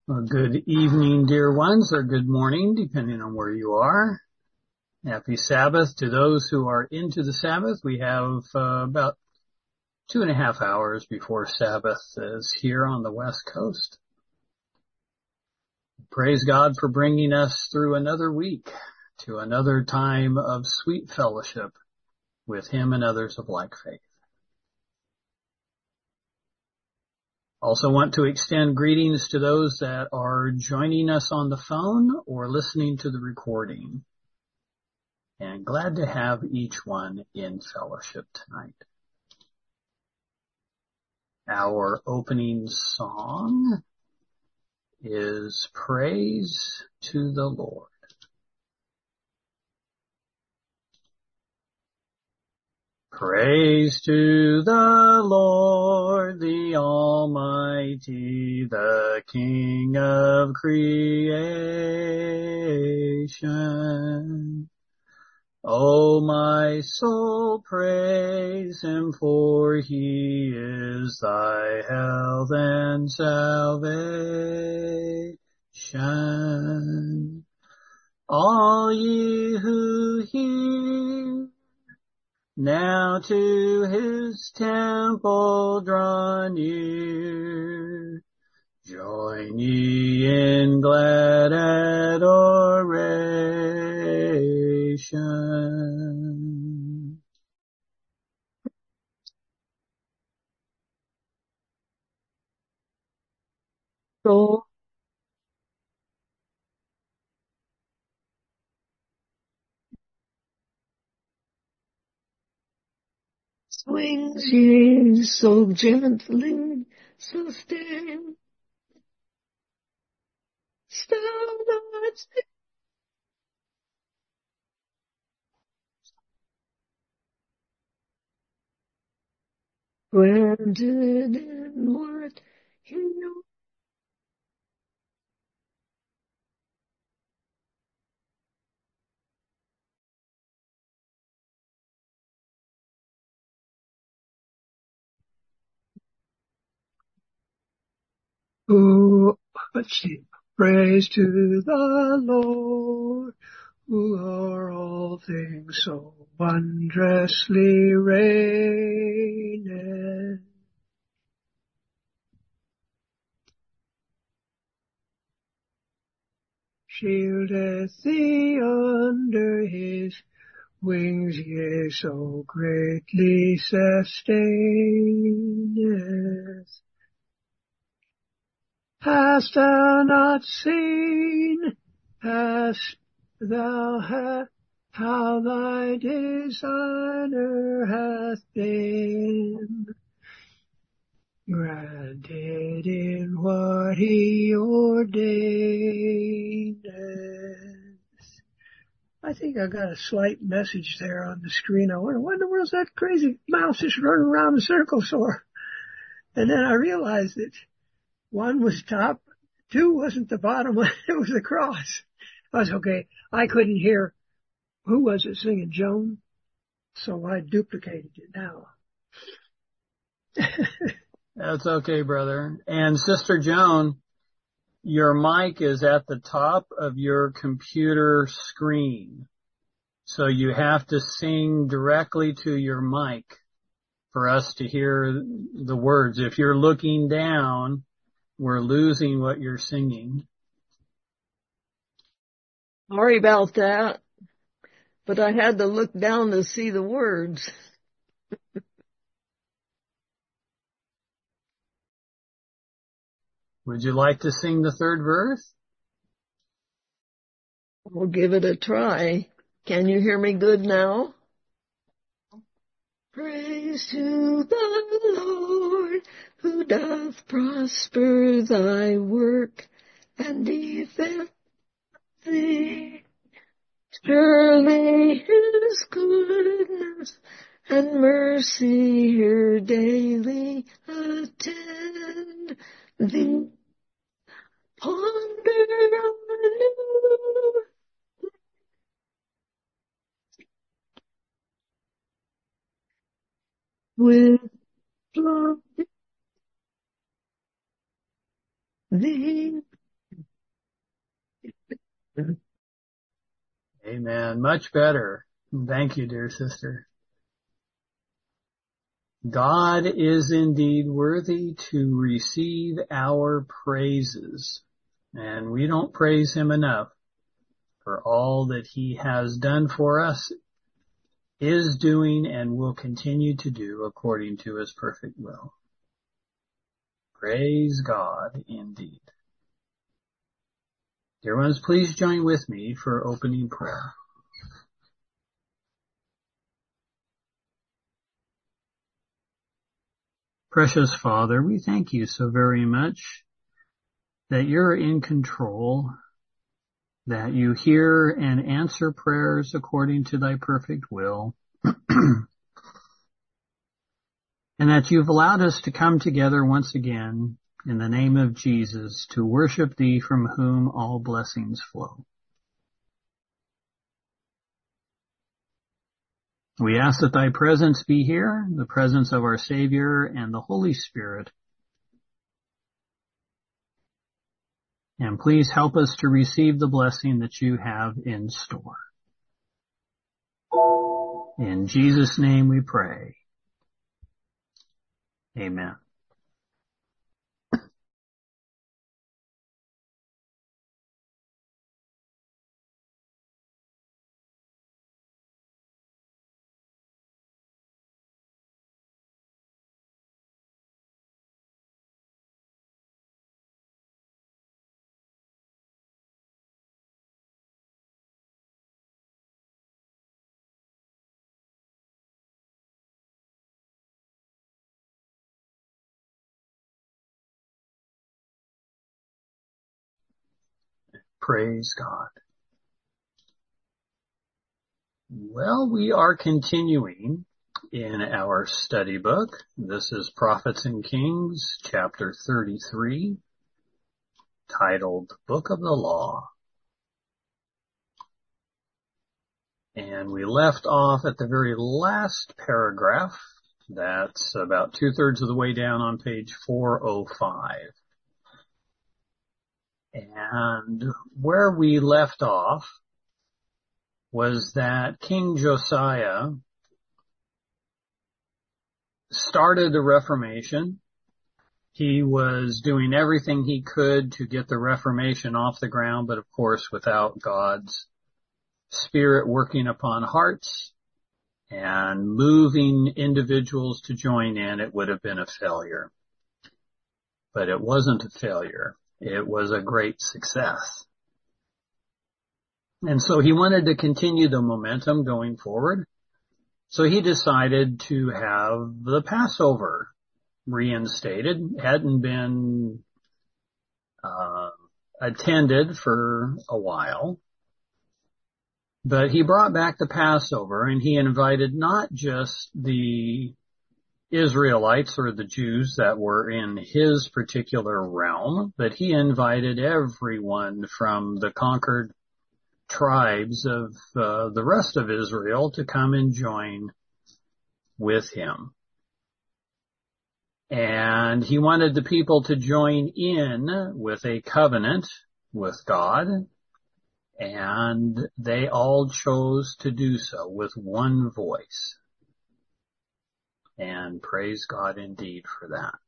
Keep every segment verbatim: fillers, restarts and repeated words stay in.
Well, good evening, dear ones, or good morning, depending on where you are. Happy Sabbath to those who are into the Sabbath. We have uh, about two and a half hours before Sabbath is here on the West Coast. Praise God for bringing us through another week to another time of sweet fellowship with Him and others of like faith. Also want to extend greetings to those that are joining us on the phone or listening to the recording. And glad to have each one in fellowship tonight. Our opening song is Praise to the Lord. Praise to the Lord, the Almighty, the King of creation. O my soul, praise Him, for He is thy health and salvation. All ye who hear, now to His temple draw near. Join ye in glad adoration. So swings ye so gently, so stand, stand not still. Granted in what you Oh, let's see. Praise to the Lord, who o'er all things so wondrously reigneth. Shieldeth thee under His wings, yea, so greatly sustaineth. Hast thou not seen, hast thou ha- how thy designer hath been granted in what He ordained? I think I got a slight message there on the screen. I wonder, what in the world's that crazy mouse just running around in circles for? And then I realized that one was top, two wasn't the bottom, it was the cross. I was okay. I couldn't hear who was it singing, Joan, so I duplicated it now. That's okay, brother. And Sister Joan, your mic is at the top of your computer screen. So you have to sing directly to your mic for us to hear the words. If you're looking down, we're losing what you're singing. Sorry about that, but I had to look down to see the words. Would you like to sing the third verse? We'll give it a try. Can you hear me good now? Praise to the Lord, who doth prosper thy work and defend thee. Surely His goodness and mercy here daily attend thee. Ponder anew with love thee. Amen. Much better. Thank you, dear sister. God is indeed worthy to receive our praises, and we don't praise him enough for all that he has done for us, is doing, and will continue to do according to his perfect will. Praise God indeed. Dear ones, please join with me for opening prayer. Precious Father, we thank you so very much that you're in control, that you hear and answer prayers according to thy perfect will, and that you've allowed us to come together once again in the name of Jesus to worship thee, from whom all blessings flow. We ask that thy presence be here, the presence of our Savior and the Holy Spirit. And please help us to receive the blessing that you have in store. In Jesus' name we pray. Amen. Praise God. Well, we are continuing in our study book. This is Prophets and Kings, chapter thirty-three, titled Book of the Law. And we left off at the very last paragraph. That's about two-thirds of the way down on page four oh five. And where we left off was that King Josiah started the Reformation. He was doing everything he could to get the Reformation off the ground, but of course without God's Spirit working upon hearts and moving individuals to join in, it would have been a failure. But it wasn't a failure. It was a great success. And so he wanted to continue the momentum going forward. So he decided to have the Passover reinstated. It hadn't been uh, attended for a while. But he brought back the Passover, and he invited not just the Israelites or the Jews that were in his particular realm, but he invited everyone from the conquered tribes of uh, the rest of Israel to come and join with him. And he wanted the people to join in with a covenant with God, and they all chose to do so with one voice. And praise God indeed for that.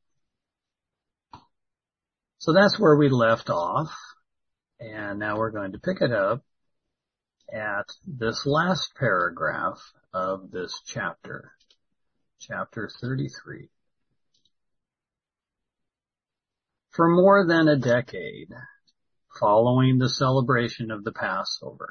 So that's where we left off. And now we're going to pick it up at this last paragraph of this chapter, chapter thirty-three. For more than a decade following the celebration of the Passover,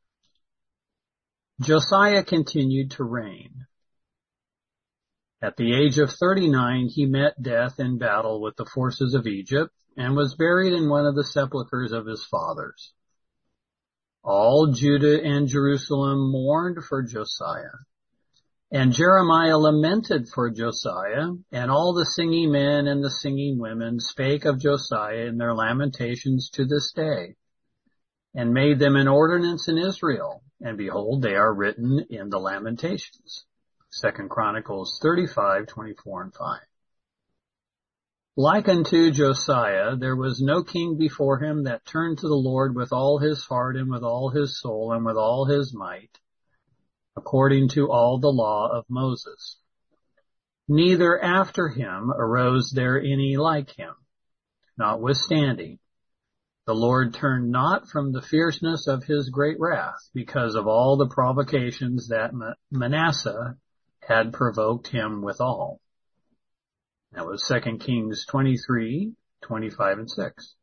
Josiah continued to reign. At the age of thirty-nine, he met death in battle with the forces of Egypt and was buried in one of the sepulchres of his fathers. All Judah and Jerusalem mourned for Josiah, and Jeremiah lamented for Josiah, and all the singing men and the singing women spake of Josiah in their lamentations to this day, and made them an ordinance in Israel, and behold, they are written in the Lamentations. Second Chronicles thirty-five, twenty-four and five. Like unto Josiah, there was no king before him that turned to the Lord with all his heart and with all his soul and with all his might, according to all the law of Moses. Neither after him arose there any like him. Notwithstanding, the Lord turned not from the fierceness of his great wrath, because of all the provocations that Manasseh had provoked him withal. That was Second Kings twenty-three, twenty-five and six.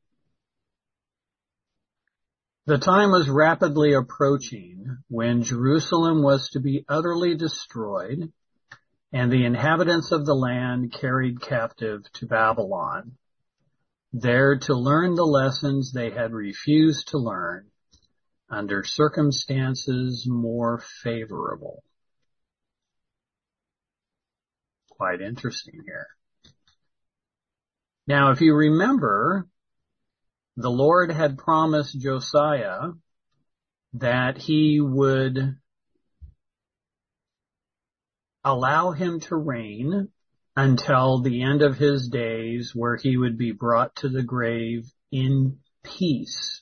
The time was rapidly approaching when Jerusalem was to be utterly destroyed and the inhabitants of the land carried captive to Babylon, there to learn the lessons they had refused to learn under circumstances more favorable. Quite interesting here. Now, if you remember, the Lord had promised Josiah that he would allow him to reign until the end of his days, where he would be brought to the grave in peace.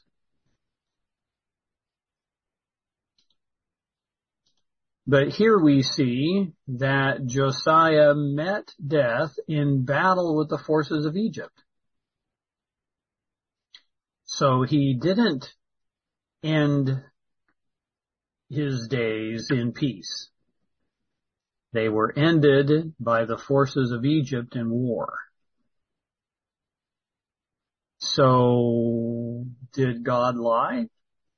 But here we see that Josiah met death in battle with the forces of Egypt. So he didn't end his days in peace. They were ended by the forces of Egypt in war. So, did God lie?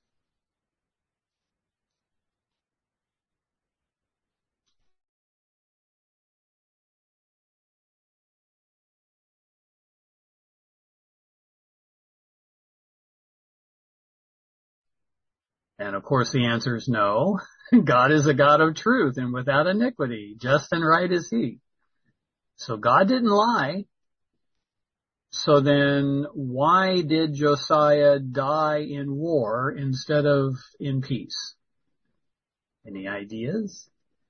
And of course the answer is no. God is a God of truth and without iniquity. Just and right is he. So God didn't lie. So then why did Josiah die in war instead of in peace? Any ideas?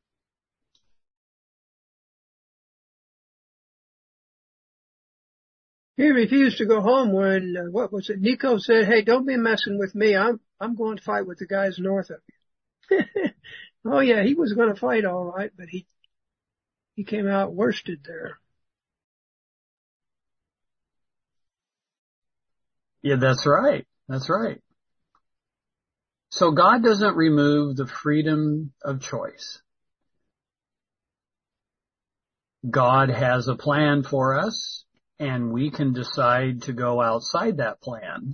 He refused to go home when, uh, what was it, Necho said, hey, don't be messing with me. I'm, I'm going to fight with the guys north of you. Oh yeah, he was going to fight all right, but he, he came out worsted there. Yeah, that's right. That's right. So God doesn't remove the freedom of choice. God has a plan for us, and we can decide to go outside that plan.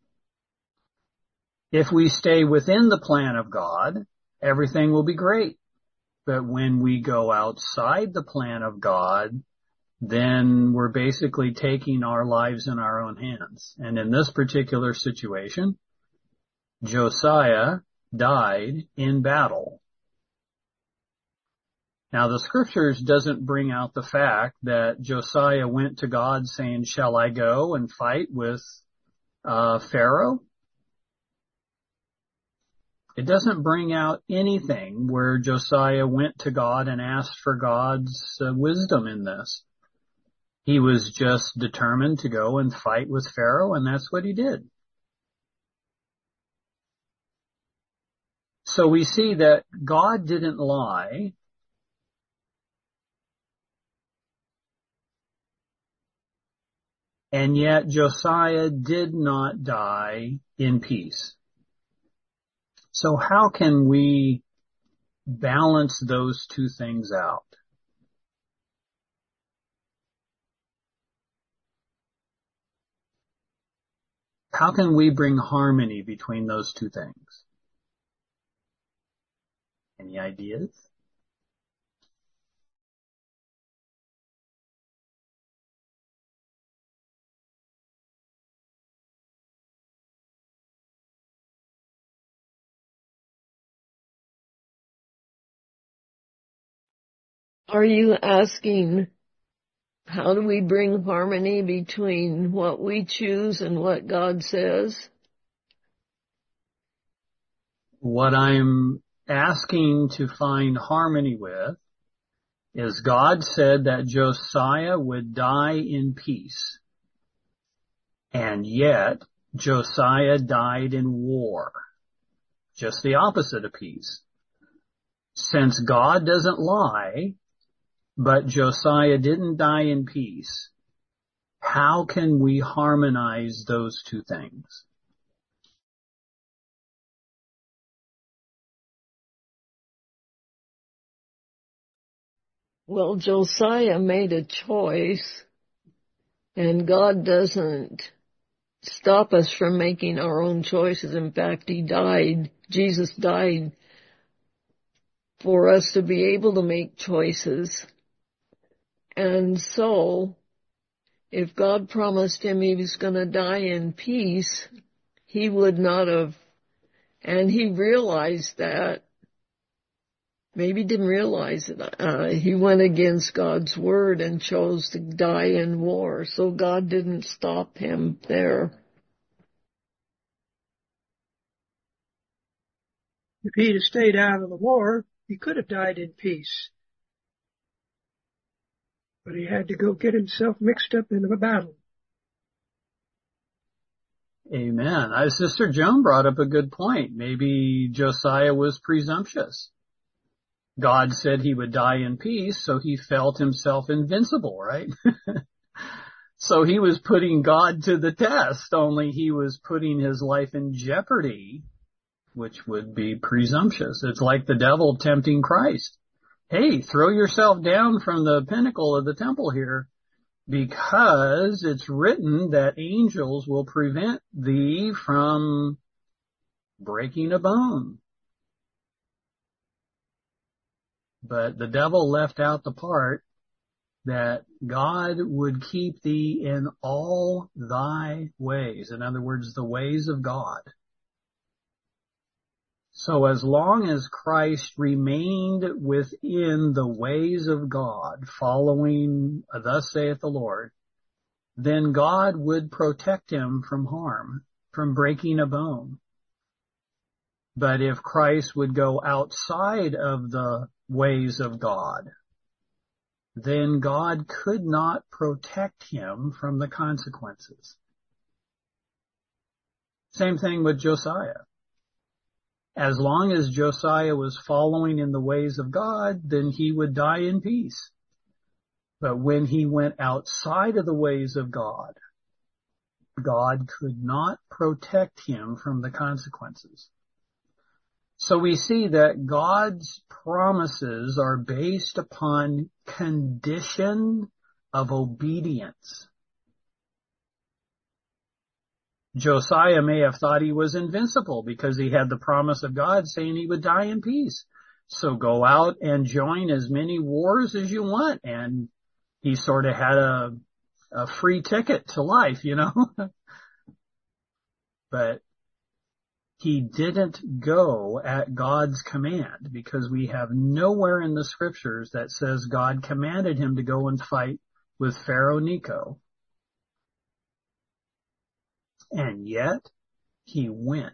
If we stay within the plan of God, everything will be great. But when we go outside the plan of God, then we're basically taking our lives in our own hands. And in this particular situation, Josiah died in battle. Now the scriptures doesn't bring out the fact that Josiah went to God saying, shall I go and fight with uh, Pharaoh? It doesn't bring out anything where Josiah went to God and asked for God's uh, wisdom in this. He was just determined to go and fight with Pharaoh, and that's what he did. So we see that God didn't lie. And yet Josiah did not die in peace. So how can we balance those two things out? How can we bring harmony between those two things? Any ideas? Are you asking, how do we bring harmony between what we choose and what God says? What I'm asking to find harmony with is God said that Josiah would die in peace. And yet, Josiah died in war. Just the opposite of peace. Since God doesn't lie, but Josiah didn't die in peace, how can we harmonize those two things? Well, Josiah made a choice, and God doesn't stop us from making our own choices. In fact, he died, Jesus died for us to be able to make choices. And so, if God promised him he was going to die in peace, he would not have, and he realized that, maybe didn't realize it, uh, he went against God's word and chose to die in war, so God didn't stop him there. If he'd have stayed out of the war, he could have died in peace. But he had to go get himself mixed up in a battle. Amen. Uh, Sister Joan brought up a good point. Maybe Josiah was presumptuous. God said he would die in peace, so he felt himself invincible, right? So he was putting God to the test, only he was putting his life in jeopardy, which would be presumptuous. It's like the devil tempting Christ. Hey, throw yourself down from the pinnacle of the temple here, because it's written that angels will prevent thee from breaking a bone. But the devil left out the part that God would keep thee in all thy ways. In other words, the ways of God. So as long as Christ remained within the ways of God, following thus saith the Lord, then God would protect him from harm, from breaking a bone. But if Christ would go outside of the ways of God, then God could not protect him from the consequences. Same thing with Josiah. As long as Josiah was following in the ways of God, then he would die in peace. But when he went outside of the ways of God, God could not protect him from the consequences. So we see that God's promises are based upon condition of obedience. Josiah may have thought he was invincible because he had the promise of God saying he would die in peace. So go out and join as many wars as you want. And he sort of had a, a free ticket to life, you know. But he didn't go at God's command, because we have nowhere in the scriptures that says God commanded him to go and fight with Pharaoh Necho. And yet, he went.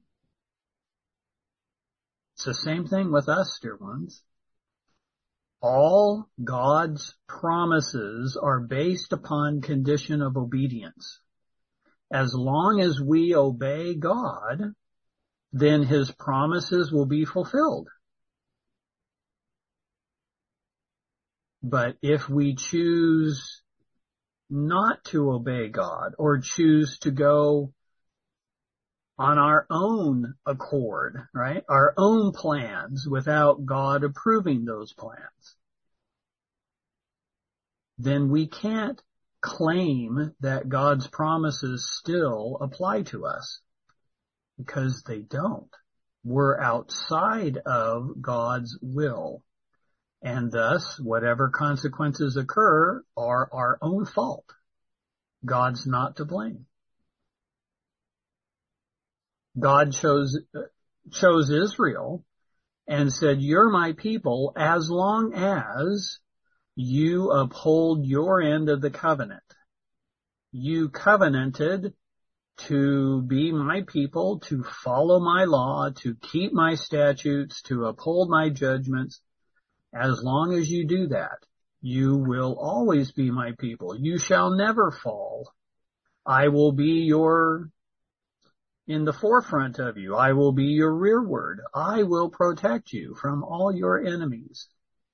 It's the same thing with us, dear ones. All God's promises are based upon condition of obedience. As long as we obey God, then his promises will be fulfilled. But if we choose not to obey God, or choose to go on our own accord, right? Our own plans without God approving those plans, then we can't claim that God's promises still apply to us, because they don't. We're outside of God's will. And thus, whatever consequences occur are our own fault. God's not to blame. God chose, chose Israel and said, you're my people as long as you uphold your end of the covenant. You covenanted to be my people, to follow my law, to keep my statutes, to uphold my judgments. As long as you do that, you will always be my people. You shall never fall. I will be your, in the forefront of you. I will be your rearward. I will protect you from all your enemies.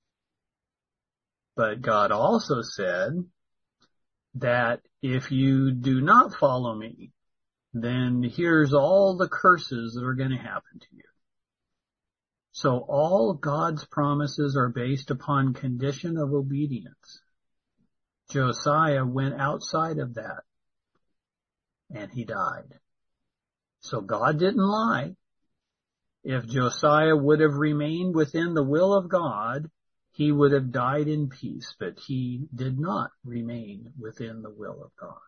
But God also said that if you do not follow me, then here's all the curses that are going to happen to you. So all God's promises are based upon condition of obedience. Josiah went outside of that, and he died. So God didn't lie. If Josiah would have remained within the will of God, he would have died in peace, but he did not remain within the will of God.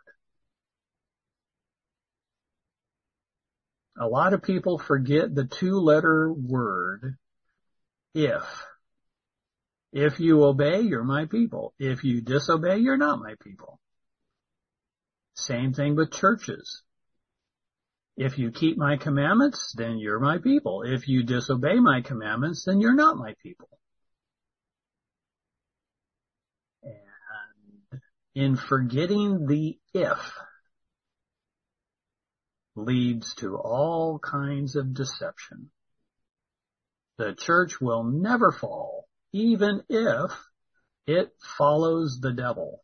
A lot of people forget the two-letter word, if. If you obey, you're my people. If you disobey, you're not my people. Same thing with churches. If you keep my commandments, then you're my people. If you disobey my commandments, then you're not my people. And in forgetting the if leads to all kinds of deception. The church will never fall, even if it follows the devil.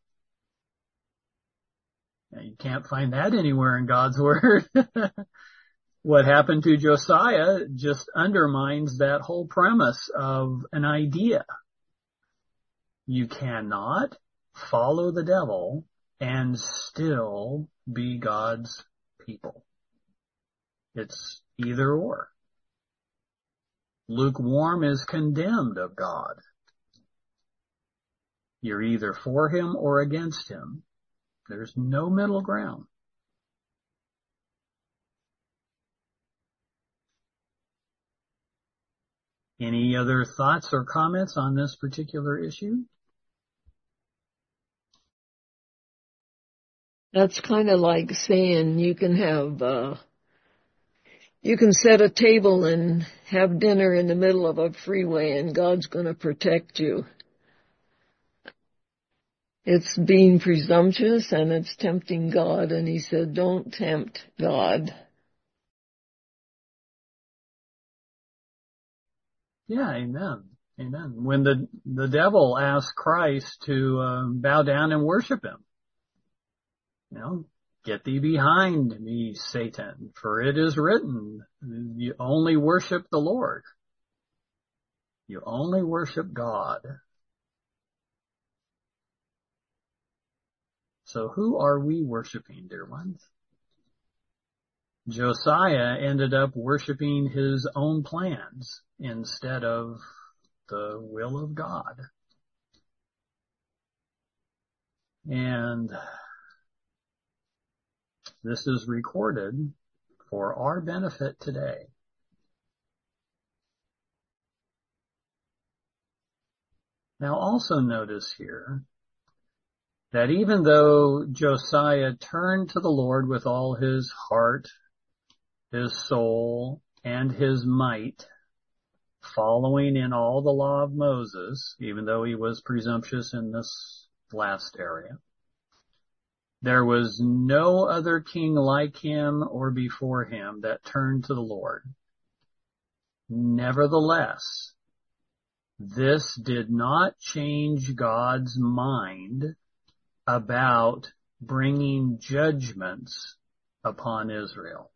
Now, you can't find that anywhere in God's Word. What happened to Josiah just undermines that whole premise of an idea. You cannot follow the devil and still be God's people. It's either or. Lukewarm is condemned of God. You're either for him or against him. There's no middle ground. Any other thoughts or comments on this particular issue? That's kind of like saying you can have, uh, you can set a table and have dinner in the middle of a freeway and God's going to protect you. It's being presumptuous and it's tempting God, and he said, don't tempt God. Yeah, amen. Amen. When the, the devil asked Christ to um, bow down and worship him, you know, get thee behind me, Satan, for it is written, you only worship the Lord. You only worship God. So who are we worshiping, dear ones? Josiah ended up worshiping his own plans instead of the will of God. And this is recorded for our benefit today. Now also notice here that even though Josiah turned to the Lord with all his heart, his soul, and his might, following in all the law of Moses, even though he was presumptuous in this last area, there was no other king like him or before him that turned to the Lord. Nevertheless, this did not change God's mind about bringing judgments upon Israel.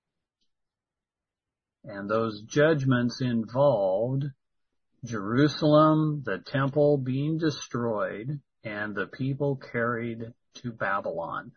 And those judgments involved Jerusalem, the temple being destroyed, and the people carried to Babylon.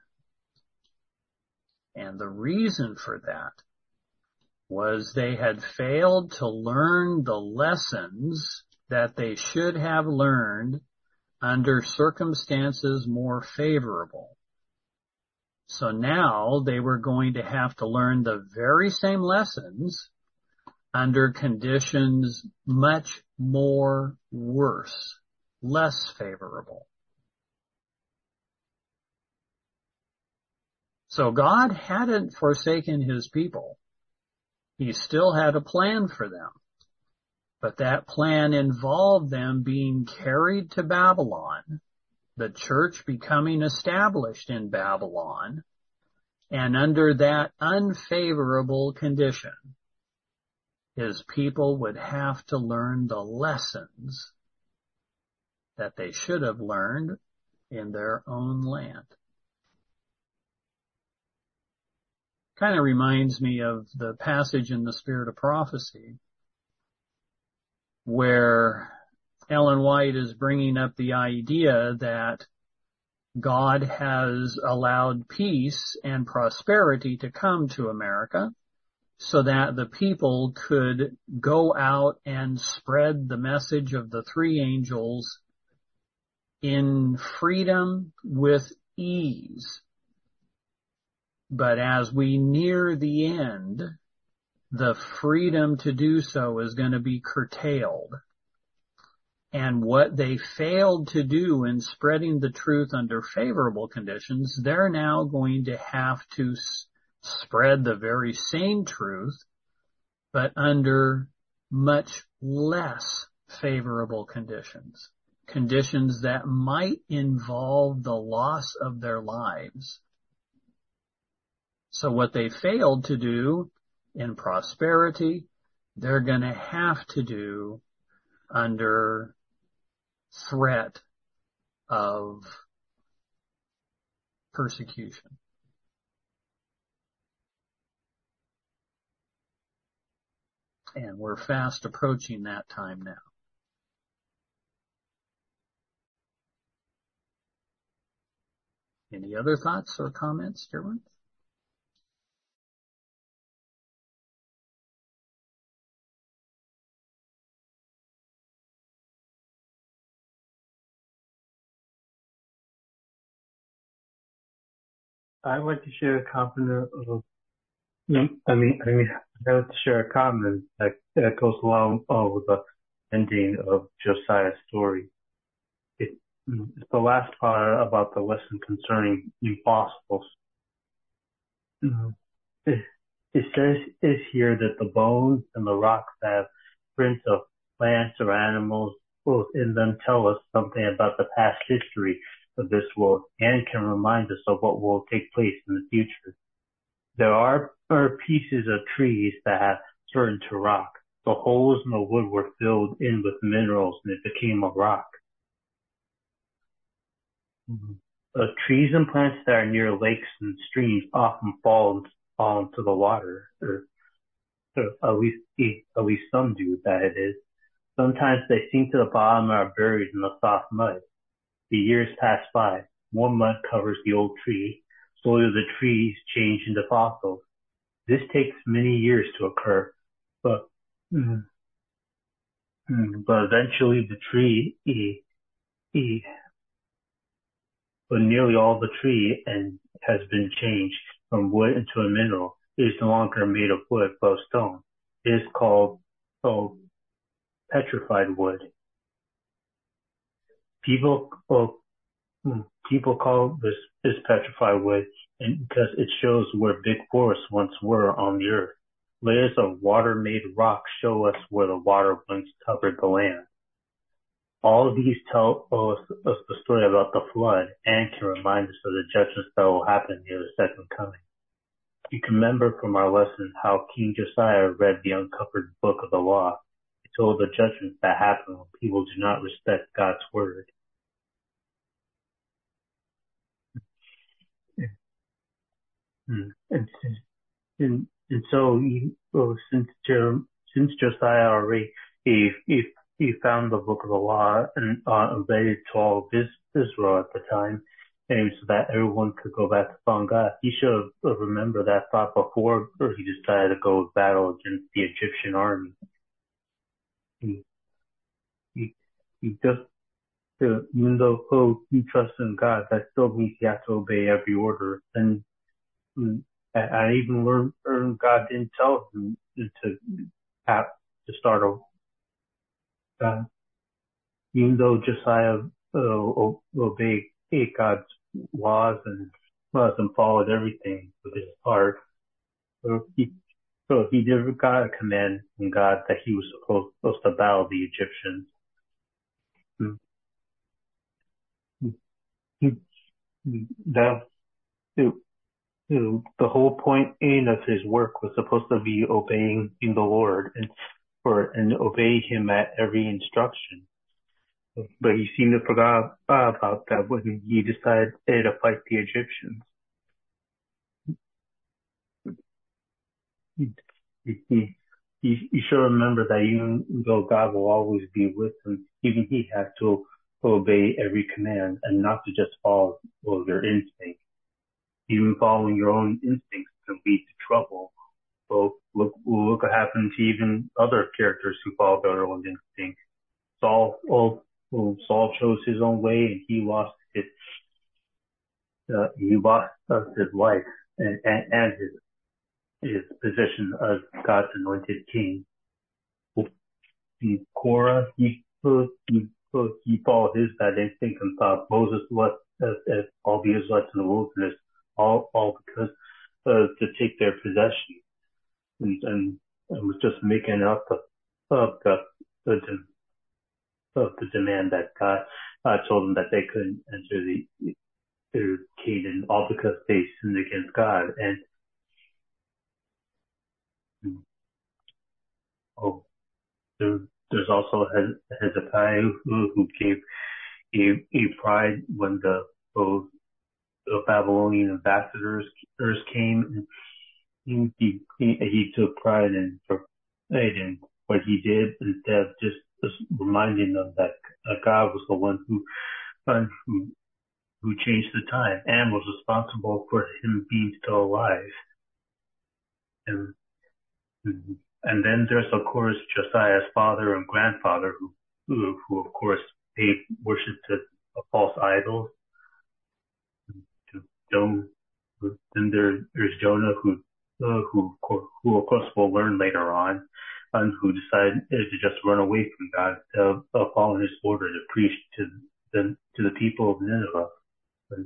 And the reason for that was they had failed to learn the lessons that they should have learned under circumstances more favorable. So now they were going to have to learn the very same lessons under conditions much more worse, less favorable. So God hadn't forsaken his people. He still had a plan for them. But that plan involved them being carried to Babylon, the church becoming established in Babylon, and under that unfavorable condition, his people would have to learn the lessons that they should have learned in their own land. Kind of reminds me of the passage in the Spirit of Prophecy where Ellen White is bringing up the idea that God has allowed peace and prosperity to come to America so that the people could go out and spread the message of the three angels in freedom with ease. But as we near the end, the freedom to do so is going to be curtailed. And what they failed to do in spreading the truth under favorable conditions, they're now going to have to s- spread the very same truth, but under much less favorable conditions. Conditions that might involve the loss of their lives. So what they failed to do in prosperity, they're going to have to do under threat of persecution. And we're fast approaching that time now. Any other thoughts or comments, Jerwin? I'd like to share a comment of, I mean, I mean, I'd like to share a comment that, that goes along uh, with the ending of Josiah's story. It, it's the last part about the lesson concerning impossibles. It, it says is here that the bones and the rocks have prints of plants or animals both in them tell us something about the past history of this world and can remind us of what will take place in the future. There are, are pieces of trees that have turned to rock. The holes in the wood were filled in with minerals and it became a rock. Mm-hmm. Uh, trees and plants that are near lakes and streams often fall, fall into the water, or, or at least at least some do, that it is. Sometimes they sink to the bottom and are buried in the soft mud. The years pass by. More mud covers the old tree. Slowly the trees change into fossils. This takes many years to occur, but mm, mm, but eventually the tree, e, e, but nearly all the tree and has been changed from wood into a mineral. It is no longer made of wood, but of stone. It is called oh, petrified wood. People, oh, people call this, this petrified wood and because it shows where big forests once were on the earth. Layers of water-made rock show us where the water once covered the land. All of these tell us, us the story about the flood and can remind us of the judgments that will happen near the second coming. You can remember from our lesson how King Josiah read the uncovered book of the law. It told the judgments that happen when people do not respect God's word. And, and, and so, well, since, since Josiah already, he, he, he found the book of the law and uh, read it to all of Israel at the time, and so that everyone could go back to following God. He should have remembered that thought before he decided to go battle against the Egyptian army. He, he, he just, uh, even though oh, he trusts in God, that still means he has to obey every order. And I even learned God didn't tell him to have to start over. Uh, even though Josiah uh, obeyed God's laws and laws and followed everything with his heart, uh, he, so he did got a command from God that he was supposed, supposed to battle the Egyptians. That, the whole point in of his work was supposed to be obeying the Lord and for and obey him at every instruction. But he seemed to forgot about that when he decided to fight the Egyptians. He, he, he, he should remember that even though God will always be with him, even he has to obey every command and not to just follow well, their instincts. Even following your own instincts can lead to trouble. So look, look what happened to even other characters who followed their own instincts. Saul, well, well, Saul chose his own way and he lost his, uh, he lost uh, his life and, and, and his his position as God's anointed king. Korah, he, he, he followed his bad instinct and thought Moses left as, as all the Israelites in the wilderness, all, all because uh, to take their possession, and, and, and was just making up the, of the, the, of the demand that God uh, told them that they couldn't enter the, the Canaan, all because they sinned against God. And oh, there, there's also Hezekiah who, who gave a, a pride when the, both the Babylonian ambassadors came. And he, he, he took pride in, in what he did instead of just, just reminding them that God was the one who, uh, who, who changed the time and was responsible for him being still alive. And, and then there's, of course, Josiah's father and grandfather who, who, who of course, paid worship to false idols. Then there, there's Jonah who, uh, who, who of course we'll learn later on, and who decided to just run away from God, uh, uh, following his order to preach to the, to the people of Nineveh. And,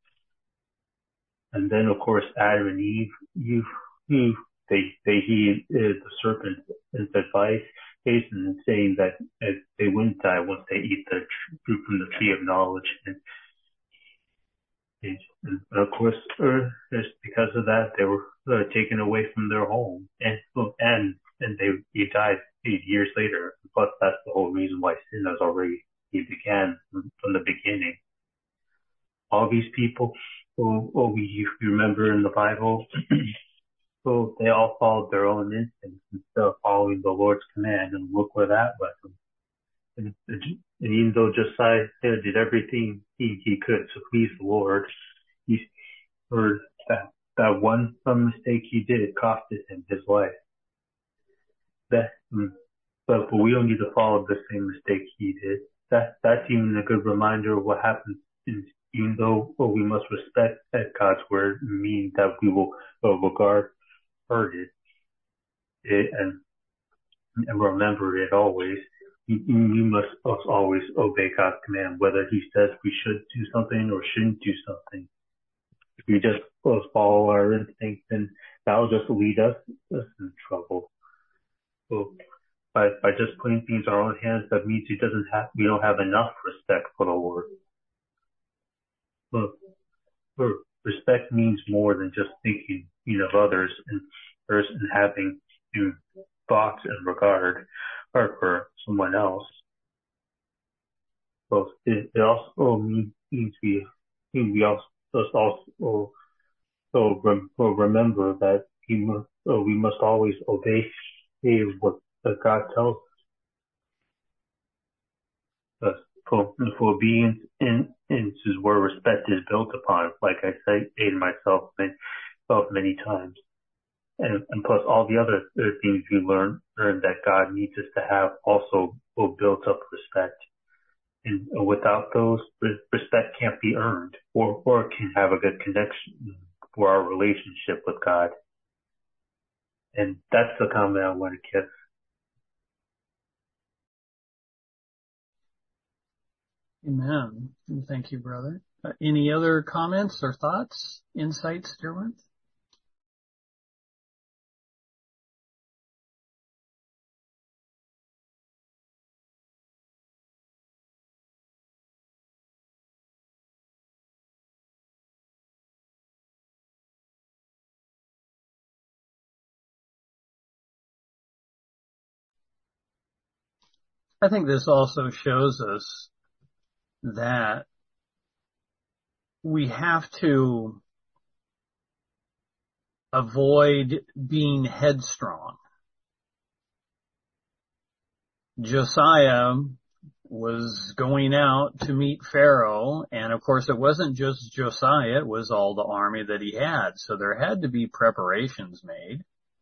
and then of course Adam and Eve, Eve, Eve they, they heed uh, the serpent's advice, and saying that uh, they wouldn't die once they eat the fruit from the tree of knowledge. And, and of course, uh, just because of that, they were uh, taken away from their home, and and and they he died eight years later. Plus, that's the whole reason why sin has already he began from, from the beginning. All these people, who, who we remember in the Bible, so they all followed their own instincts instead of following the Lord's command, and look where that led them. And, and even though Josiah did everything he, he could to please the Lord, he, or that, that one some mistake he did costed him his life. That, but, but we don't need to follow the same mistake he did. That, that's even a good reminder of what happens. Even though well, we must respect God's word, meaning that we will well, regard it, it and, and remember it always. We must always obey God's command, whether he says we should do something or shouldn't do something. If we just follow our instincts, then that will just lead us, us in trouble. So by, by just putting things in our own hands, that means he doesn't have, we don't have enough respect for the Lord. But, but respect means more than just thinking, you know, of others and, and having, you know, thoughts and regard or for someone else. So it, it also means we, we also also so remember that we must, we must always obey what God tells us. For, for obedience in, in is where respect is built upon, like I say in myself many, many times. And, and plus all the other things we learn, learn that God needs us to have also will build up respect. And without those, respect can't be earned or, or can have a good connection for our relationship with God. And that's the comment I want to give. Amen. Thank you, brother. Uh, any other comments or thoughts, insights, Derwent? I think this also shows us that we have to avoid being headstrong. Josiah was going out to meet Pharaoh, and of course it wasn't just Josiah, it was all the army that he had. So there had to be preparations made.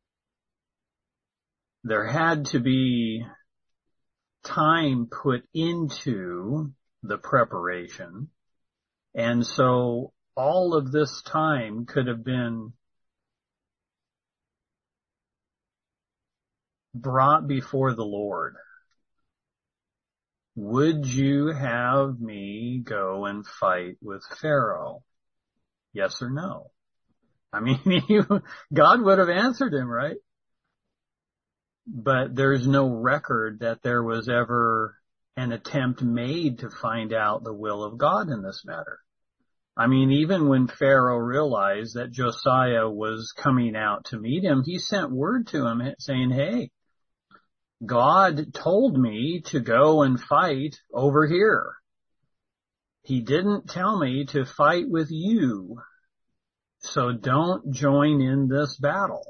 There had to be time put into the preparation. And so all of this time could have been brought before the Lord. Would you have me go and fight with Pharaoh? Yes or no? I mean, you, God would have answered him, right? But there's no record that there was ever an attempt made to find out the will of God in this matter. I mean, even when Pharaoh realized that Josiah was coming out to meet him, he sent word to him saying, hey, God told me to go and fight over here. He didn't tell me to fight with you, so don't join in this battle.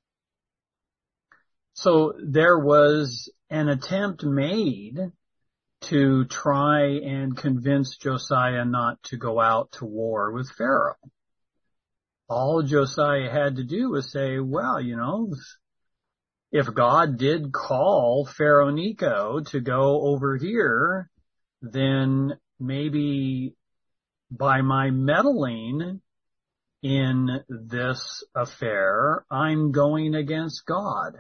So there was an attempt made to try and convince Josiah not to go out to war with Pharaoh. All Josiah had to do was say, well, you know, if God did call Pharaoh Necho to go over here, then maybe by my meddling in this affair, I'm going against God.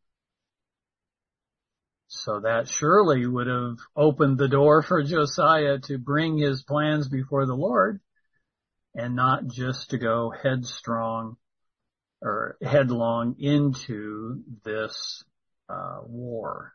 So that surely would have opened the door for Josiah to bring his plans before the Lord and not just to go headstrong or headlong into this uh, war.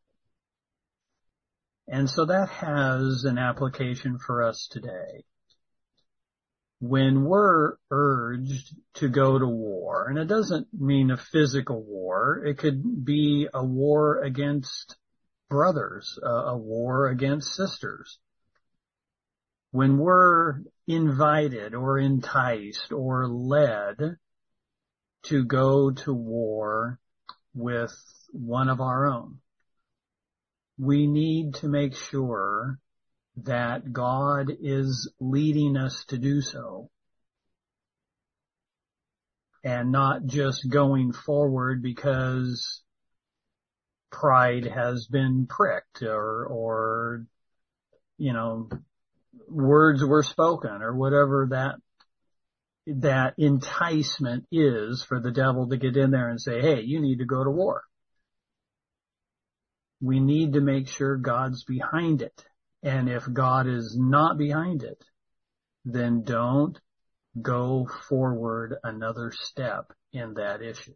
And so that has an application for us today. When we're urged to go to war, and it doesn't mean a physical war, it could be a war against brothers, a, a war against sisters. When we're invited or enticed or led to go to war with one of our own, we need to make sure that God is leading us to do so and not just going forward because pride has been pricked or, or, you know, words were spoken or whatever that, that enticement is for the devil to get in there and say, hey, you need to go to war. We need to make sure God's behind it. And if God is not behind it, then don't go forward another step in that issue.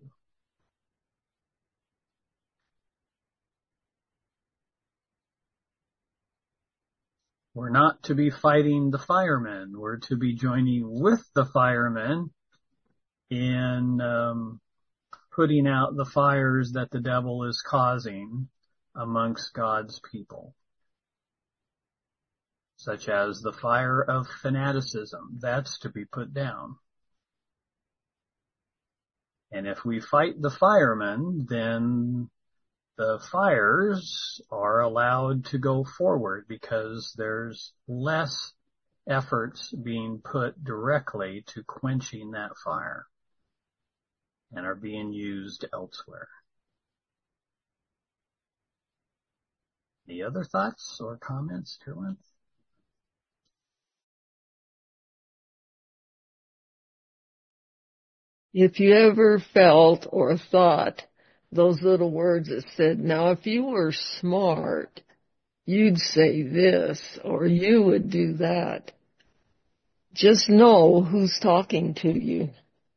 We're not to be fighting the firemen. We're to be joining with the firemen in um, putting out the fires that the devil is causing amongst God's people, such as the fire of fanaticism. That's to be put down. And if we fight the firemen, then the fires are allowed to go forward because there's less efforts being put directly to quenching that fire and are being used elsewhere. Any other thoughts or comments, Terwin? If you ever felt or thought those little words that said, now if you were smart, you'd say this or you would do that, just know who's talking to you.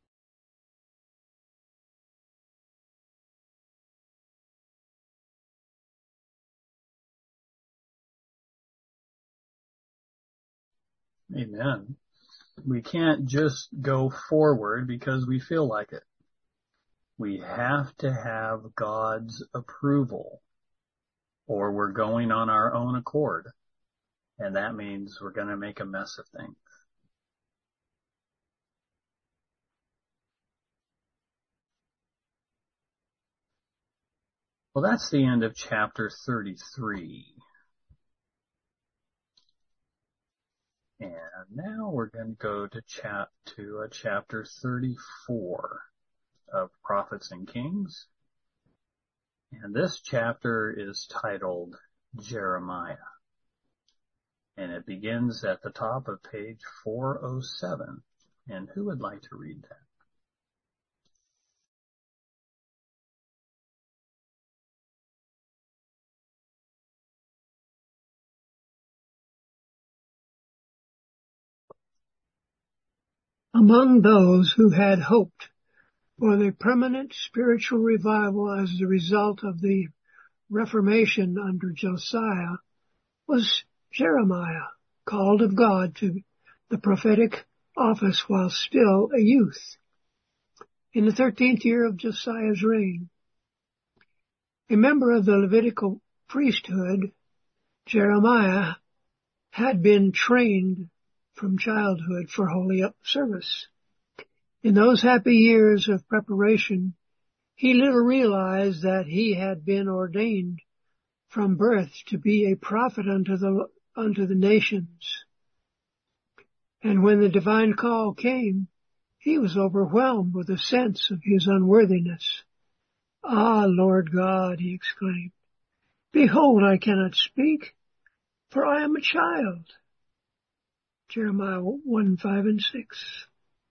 Amen. We can't just go forward because we feel like it. We have to have God's approval, or we're going on our own accord. And that means we're going to make a mess of things. Well, that's the end of chapter thirty-three. And now we're going to go to chat to a chapter thirty-four of Prophets and Kings. And this chapter is titled Jeremiah. And it begins at the top of page four oh seven. And who would like to read that? Among those who had hoped for the permanent spiritual revival as the result of the Reformation under Josiah was Jeremiah, called of God to the prophetic office while still a youth. In the thirteenth year of Josiah's reign, a member of the Levitical priesthood, Jeremiah had been trained from childhood for holy service. In those happy years of preparation, he little realized that he had been ordained from birth to be a prophet unto the unto the nations. And when the divine call came, he was overwhelmed with a sense of his unworthiness. "Ah, Lord God," he exclaimed, "behold, I cannot speak, for I am a child." Jeremiah one, five, and six.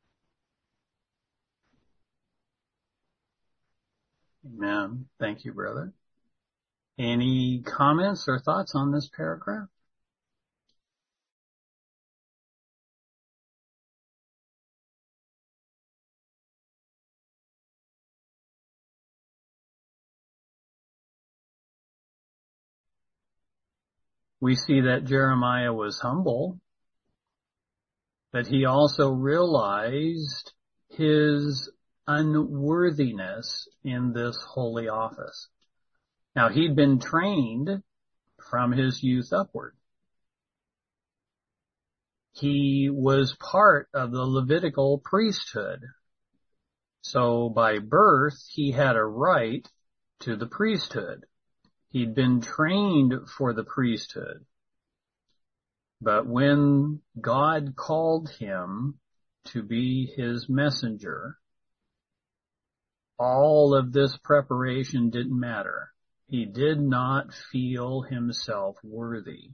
Amen. Thank you, brother. Any comments or thoughts on this paragraph? We see that Jeremiah was humble, but he also realized his unworthiness in this holy office. Now, he'd been trained from his youth upward. He was part of the Levitical priesthood. So by birth, he had a right to the priesthood. He'd been trained for the priesthood. But when God called him to be his messenger, all of this preparation didn't matter. He did not feel himself worthy.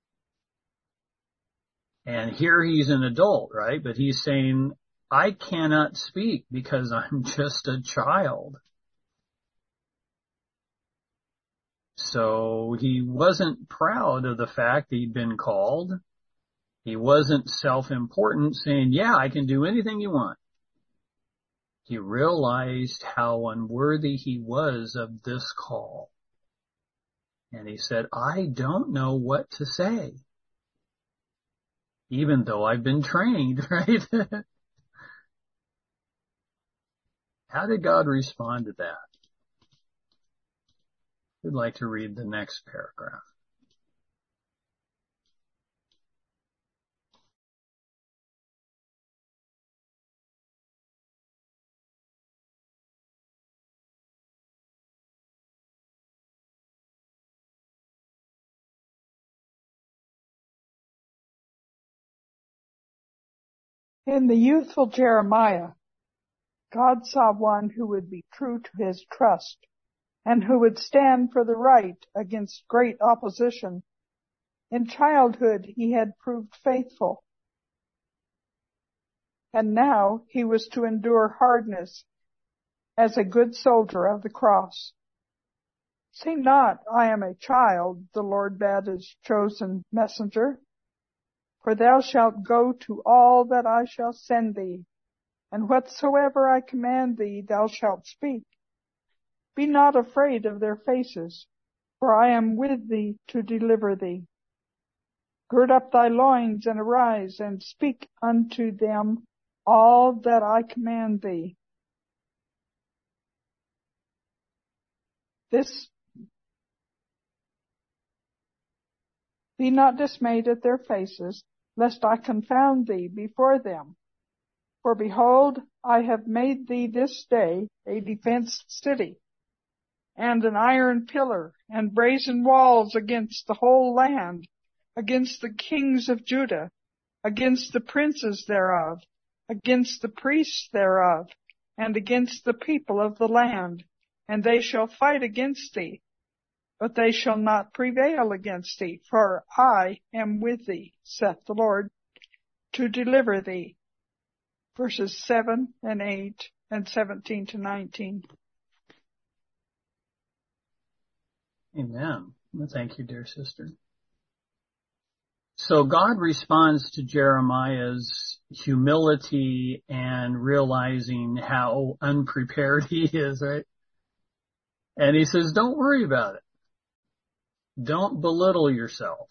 And here he's an adult, right? But he's saying, I cannot speak because I'm just a child. So he wasn't proud of the fact that he'd been called. He wasn't self-important, saying, yeah, I can do anything you want. He realized how unworthy he was of this call. And he said, I don't know what to say, even though I've been trained, right? How did God respond to that? I'd like to read the next paragraph. In the youthful Jeremiah, God saw one who would be true to his trust and who would stand for the right against great opposition. In childhood, he had proved faithful, and now he was to endure hardness as a good soldier of the cross. Say not, I am a child, the Lord bade his chosen messenger. For thou shalt go to all that I shall send thee, and whatsoever I command thee thou shalt speak. Be not afraid of their faces, for I am with thee to deliver thee. Gird up thy loins and arise, and speak unto them all that I command thee. This Be not dismayed at their faces, lest I confound thee before them. For behold, I have made thee this day a defenced city, and an iron pillar, and brazen walls against the whole land, against the kings of Judah, against the princes thereof, against the priests thereof, and against the people of the land. And they shall fight against thee, but they shall not prevail against thee, for I am with thee, saith the Lord, to deliver thee. Verses seven and eight and seventeen to nineteen. Amen. Well, thank you, dear sister. So God responds to Jeremiah's humility and realizing how unprepared he is, right? And he says, don't worry about it. Don't belittle yourself,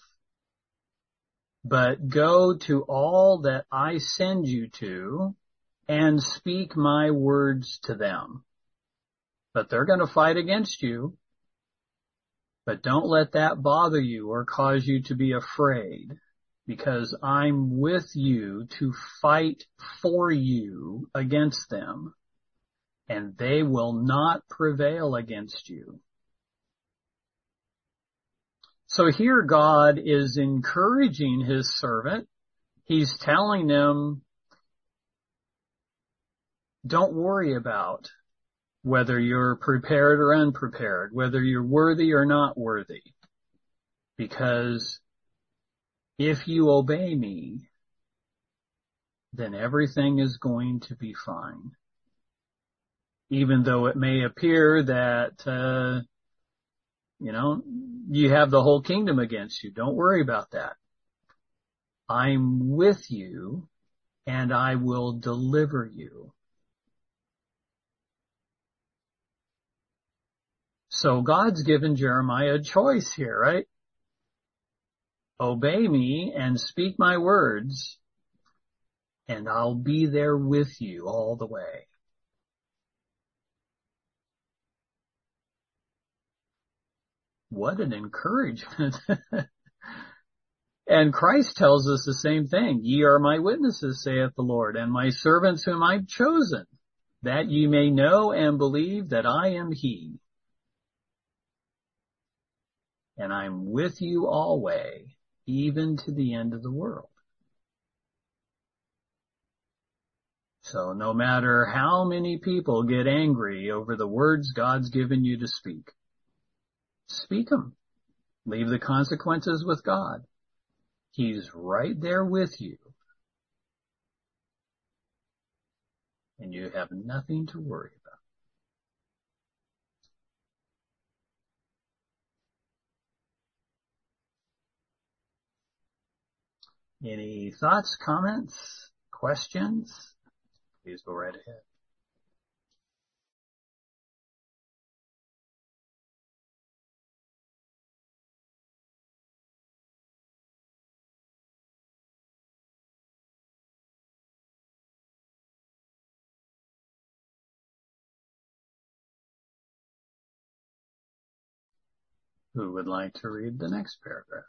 but go to all that I send you to and speak my words to them. But they're going to fight against you. But don't let that bother you or cause you to be afraid, because I'm with you to fight for you against them, and they will not prevail against you. So here God is encouraging his servant. He's telling them, don't worry about whether you're prepared or unprepared, whether you're worthy or not worthy, because if you obey me, then everything is going to be fine. Even though it may appear that, uh, you know, you have the whole kingdom against you. Don't worry about that. I'm with you and I will deliver you. So God's given Jeremiah a choice here, right? Obey me and speak my words, and I'll be there with you all the way. What an encouragement. And Christ tells us the same thing. Ye are my witnesses, saith the Lord, and my servants whom I've chosen, that ye may know and believe that I am he. And I'm with you always, even to the end of the world. So no matter how many people get angry over the words God's given you to speak, speak them. Leave the consequences with God. He's right there with you. And you have nothing to worry about. Any thoughts, comments, questions? Please go right ahead. Who would like to read the next paragraph?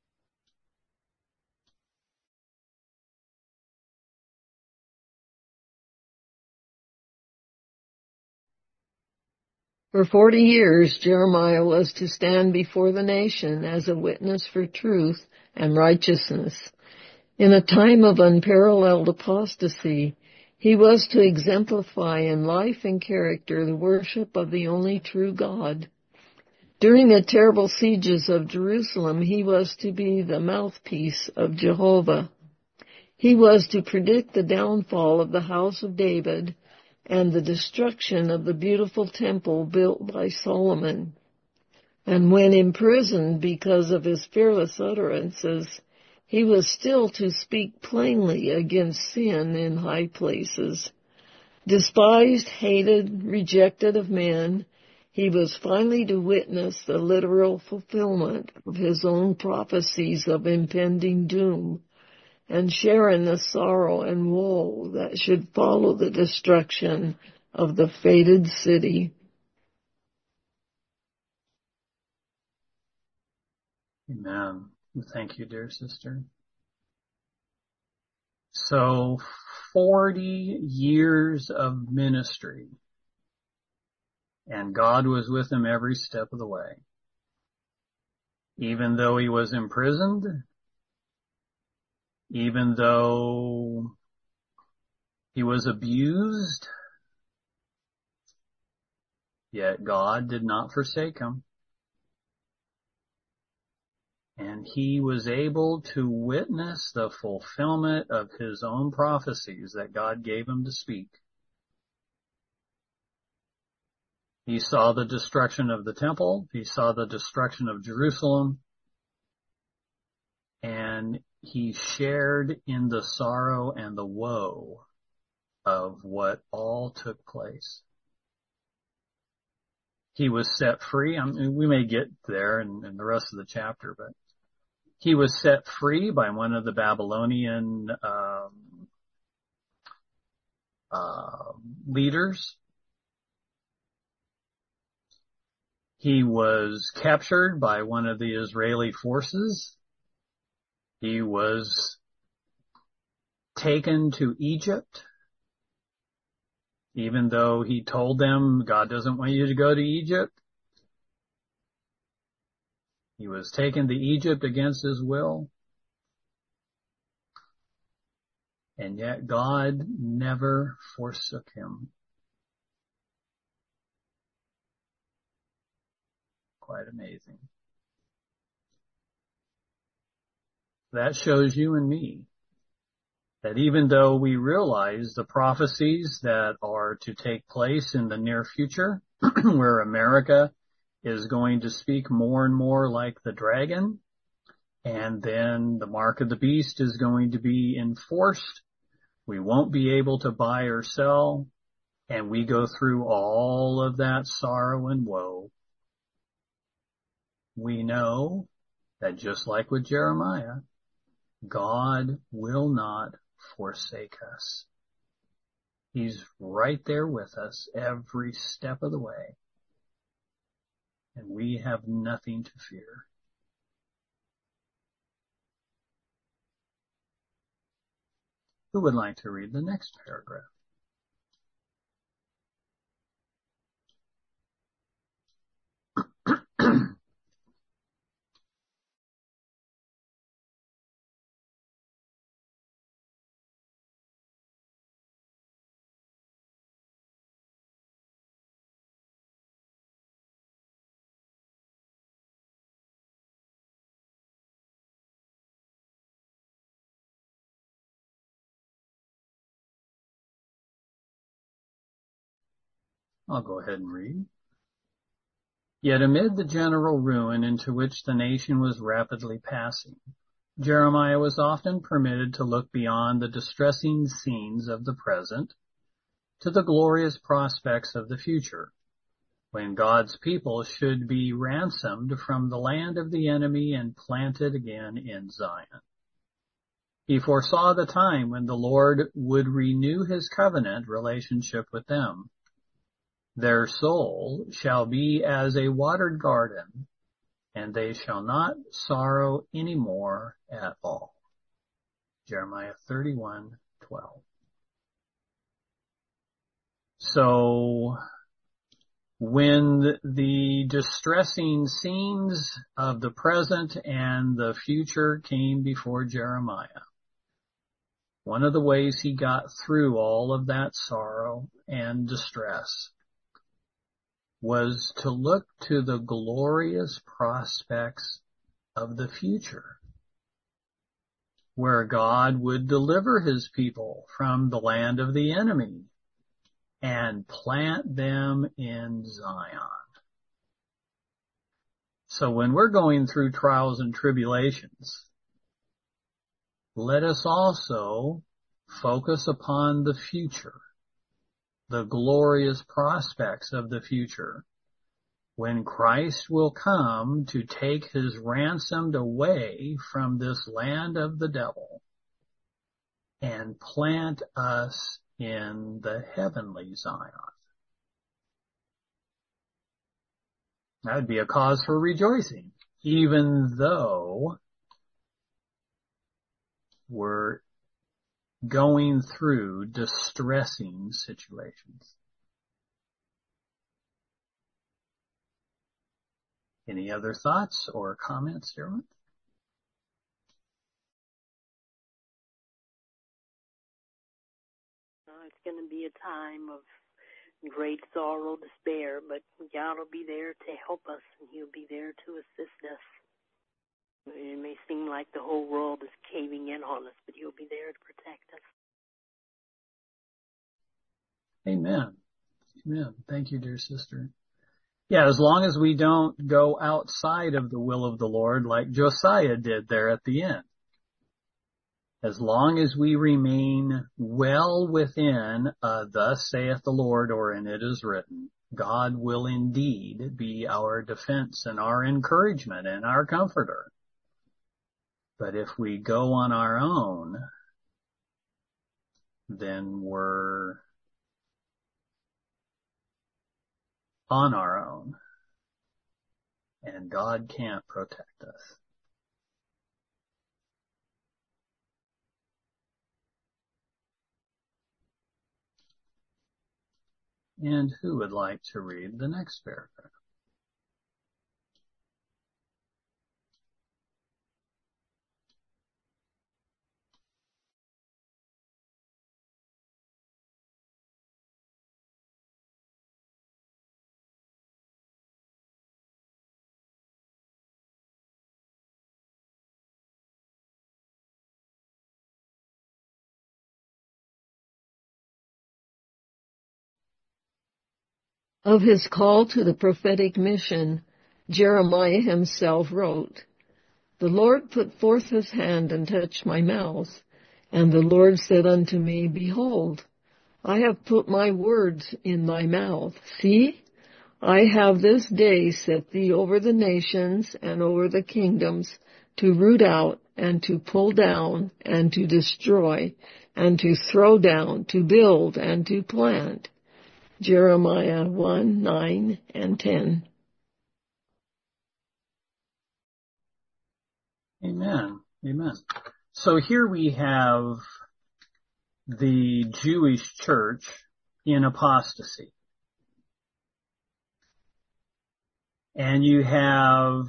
For forty years, Jeremiah was to stand before the nation as a witness for truth and righteousness. In a time of unparalleled apostasy, he was to exemplify in life and character the worship of the only true God. During the terrible sieges of Jerusalem, he was to be the mouthpiece of Jehovah. He was to predict the downfall of the house of David and the destruction of the beautiful temple built by Solomon. And when imprisoned because of his fearless utterances, he was still to speak plainly against sin in high places. Despised, hated, rejected of men, he was finally to witness the literal fulfillment of his own prophecies of impending doom, and share in the sorrow and woe that should follow the destruction of the fated city. Amen. Thank you, dear sister. So forty years of ministry, and God was with him every step of the way. Even though he was imprisoned, even though he was abused, yet God did not forsake him. And he was able to witness the fulfillment of his own prophecies that God gave him to speak. He saw the destruction of the temple. He saw the destruction of Jerusalem. And he shared in the sorrow and the woe of what all took place. He was set free. I mean, we may get there in, in the rest of the chapter, but he was set free by one of the Babylonian um, uh, leaders. He was captured by one of the Israeli forces. He was taken to Egypt, even though he told them God doesn't want you to go to Egypt. He was taken to Egypt against his will. And yet God never forsook him. Quite amazing. That shows you and me that even though we realize the prophecies that are to take place in the near future, where America is going to speak more and more like the dragon, and then the mark of the beast is going to be enforced, we won't be able to buy or sell, and we go through all of that sorrow and woe. We know that just like with Jeremiah, God will not forsake us. He's right there with us every step of the way. And we have nothing to fear. Who would like to read the next paragraph? I'll go ahead and read. Yet amid the general ruin into which the nation was rapidly passing, Jeremiah was often permitted to look beyond the distressing scenes of the present to the glorious prospects of the future, when God's people should be ransomed from the land of the enemy and planted again in Zion. He foresaw the time when the Lord would renew his covenant relationship with them. Their soul shall be as a watered garden, and they shall not sorrow any more at all. Jeremiah thirty-one twelve. So, when the distressing scenes of the present and the future came before Jeremiah, one of the ways he got through all of that sorrow and distress was to look to the glorious prospects of the future, where God would deliver his people from the land of the enemy and plant them in Zion. So when we're going through trials and tribulations, let us also focus upon the future, the glorious prospects of the future, when Christ will come to take his ransomed away from this land of the devil and plant us in the heavenly Zion. That would be a cause for rejoicing, even though were going through distressing situations. Any other thoughts or comments, Derwin? Uh, it's going to be a time of great sorrow, despair, but God will be there to help us, and He'll be there to assist us. It may seem like the whole world is caving in on us, but He'll be there to protect us. Amen. Amen. Thank you, dear sister. Yeah, as long as we don't go outside of the will of the Lord like Josiah did there at the end. As long as we remain well within, uh, thus saith the Lord, or in it is written, God will indeed be our defense and our encouragement and our comforter. But if we go on our own, then we're on our own, and God can't protect us. And who would like to read the next paragraph? Of his call to the prophetic mission, Jeremiah himself wrote, The Lord put forth his hand and touched my mouth, and the Lord said unto me, Behold, I have put my words in thy mouth. See, I have this day set thee over the nations and over the kingdoms to root out and to pull down and to destroy and to throw down, to build and to plant. Jeremiah one, nine and ten. Amen. Amen. So here we have the Jewish church in apostasy. And you have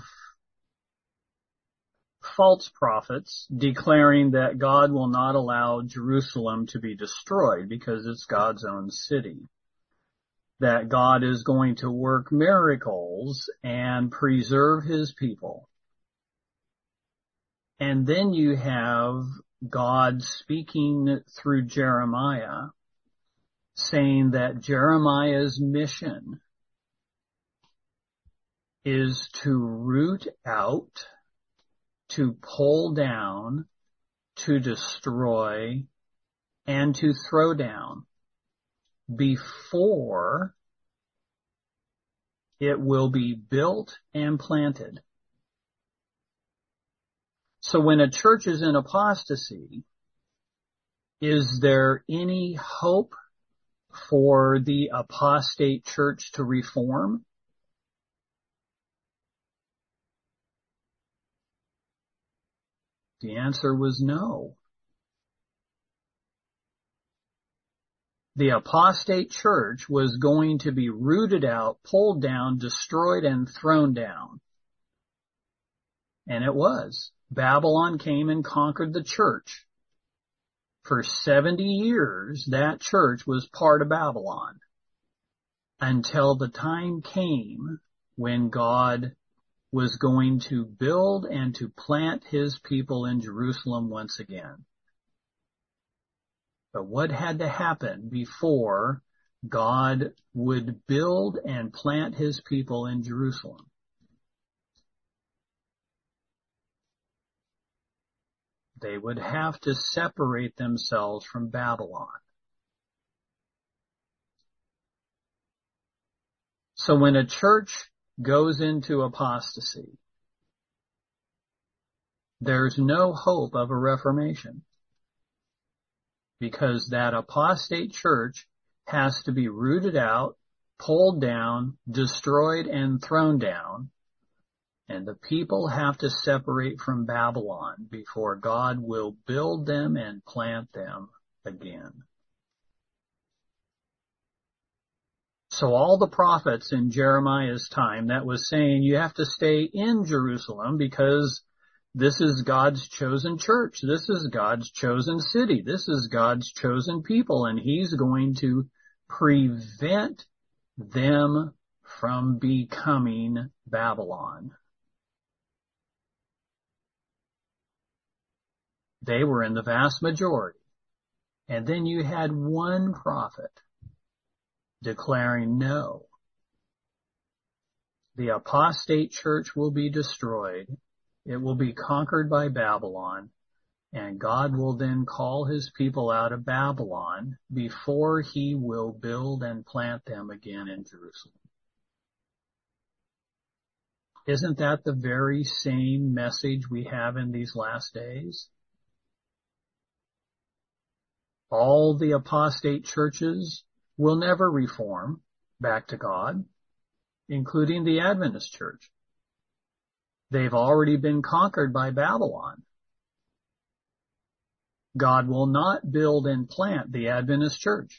false prophets declaring that God will not allow Jerusalem to be destroyed because it's God's own city. That God is going to work miracles and preserve his people. And then you have God speaking through Jeremiah, saying that Jeremiah's mission is to root out, to pull down, to destroy, and to throw down before it will be built and planted. So when a church is in apostasy, is there any hope for the apostate church to reform? The answer was no. The apostate church was going to be rooted out, pulled down, destroyed, and thrown down. And it was. Babylon came and conquered the church. For seventy years, that church was part of Babylon until the time came when God was going to build and to plant his people in Jerusalem once again. But what had to happen before God would build and plant his people in Jerusalem? They would have to separate themselves from Babylon. So when a church goes into apostasy, there's no hope of a reformation, because that apostate church has to be rooted out, pulled down, destroyed, and thrown down. And the people have to separate from Babylon before God will build them and plant them again. So all the prophets in Jeremiah's time that was saying you have to stay in Jerusalem because this is God's chosen church. This is God's chosen city. This is God's chosen people, and he's going to prevent them from becoming Babylon. They were in the vast majority. And then you had one prophet declaring, no, the apostate church will be destroyed. It will be conquered by Babylon, and God will then call his people out of Babylon before he will build and plant them again in Jerusalem. Isn't that the very same message we have in these last days? All the apostate churches will never reform back to God, including the Adventist church. They've already been conquered by Babylon. God will not build and plant the Adventist church.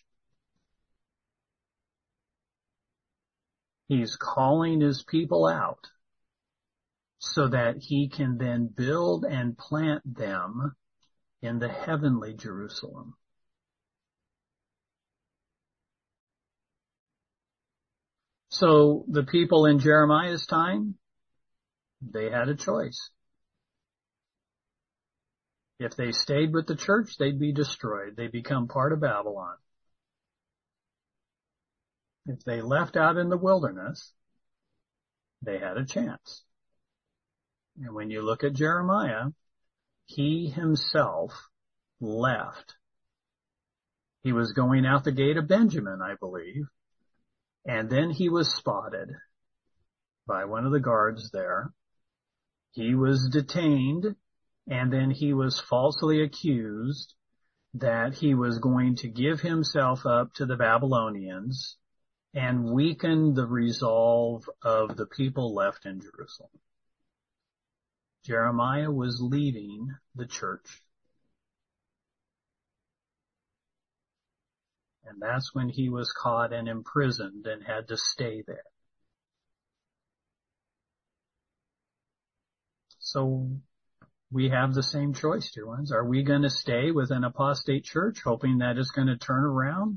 He's calling his people out so that he can then build and plant them in the heavenly Jerusalem. So the people in Jeremiah's time, they had a choice. If they stayed with the church, they'd be destroyed. They'd become part of Babylon. If they left out in the wilderness, they had a chance. And when you look at Jeremiah, he himself left. He was going out the gate of Benjamin, I believe. And then he was spotted by one of the guards there. He was detained, and then he was falsely accused that he was going to give himself up to the Babylonians and weaken the resolve of the people left in Jerusalem. Jeremiah was leaving the church. And that's when he was caught and imprisoned and had to stay there. So we have the same choice, dear ones. Are we going to stay with an apostate church, hoping that it's going to turn around?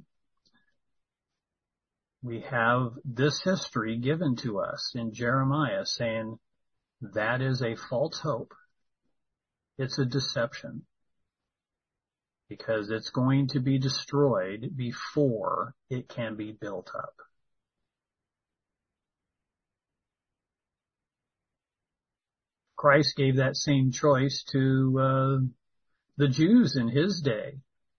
We have this history given to us in Jeremiah saying that is a false hope. It's a deception. Because it's going to be destroyed before it can be built up. Christ gave that same choice to uh, the Jews in his day.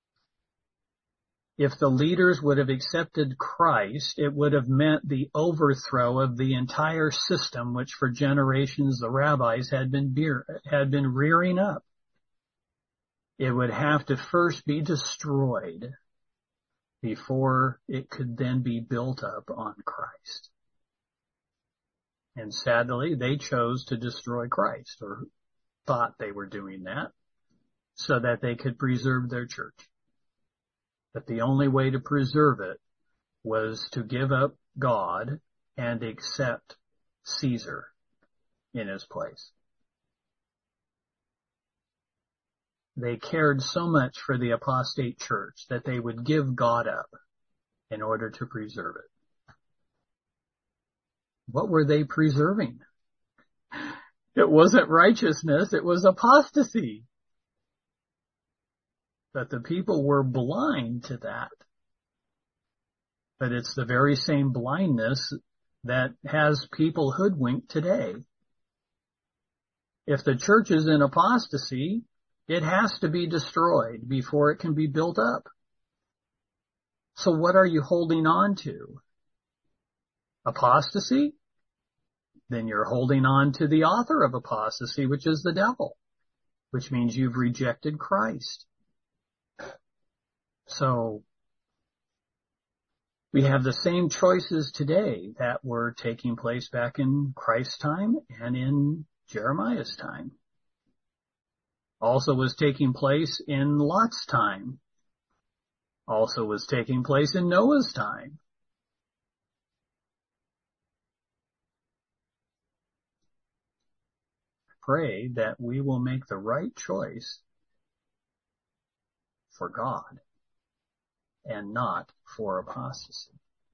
If the leaders would have accepted Christ, it would have meant the overthrow of the entire system, which for generations the rabbis had been beer, had been rearing up. It would have to first be destroyed before it could then be built up on Christ. And sadly, they chose to destroy Christ, or thought they were doing that, so that they could preserve their church. But the only way to preserve it was to give up God and accept Caesar in his place. They cared so much for the apostate church that they would give God up in order to preserve it. What were they preserving? It wasn't righteousness, it was apostasy. But the people were blind to that. But it's the very same blindness that has people hoodwinked today. If the church is in apostasy, it has to be destroyed before it can be built up. So what are you holding on to? Apostasy? Then you're holding on to the author of apostasy, which is the devil, which means you've rejected Christ. So We have the same choices today that were taking place back in Christ's time and in Jeremiah's time. Also was taking place in Lot's time. Also was taking place in Noah's time. Pray that we will make the right choice for God and not for apostasy.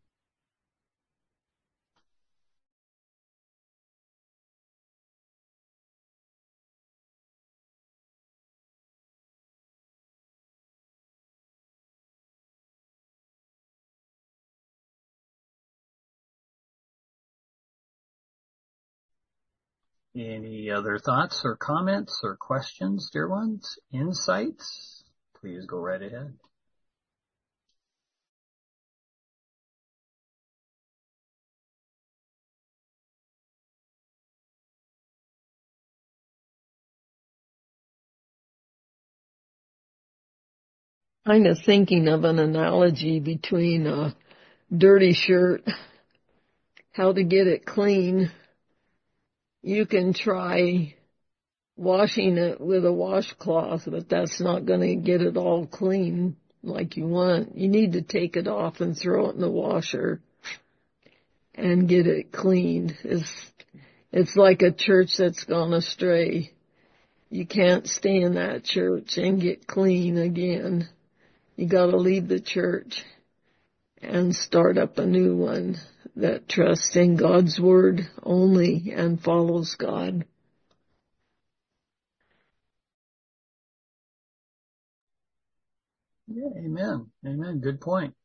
Any other thoughts or comments or questions, dear ones? Insights? Please go right ahead. Kind of thinking of an analogy between a dirty shirt, how to get it clean. You can try washing it with a washcloth, but that's not going to get it all clean like you want. You need to take it off and throw it in the washer and get it cleaned. It's, it's like a church that's gone astray. You can't stay in that church and get clean again. You gotta leave the church and start up a new one that trusts in God's word only and follows God. Yeah, amen. Amen. Good point.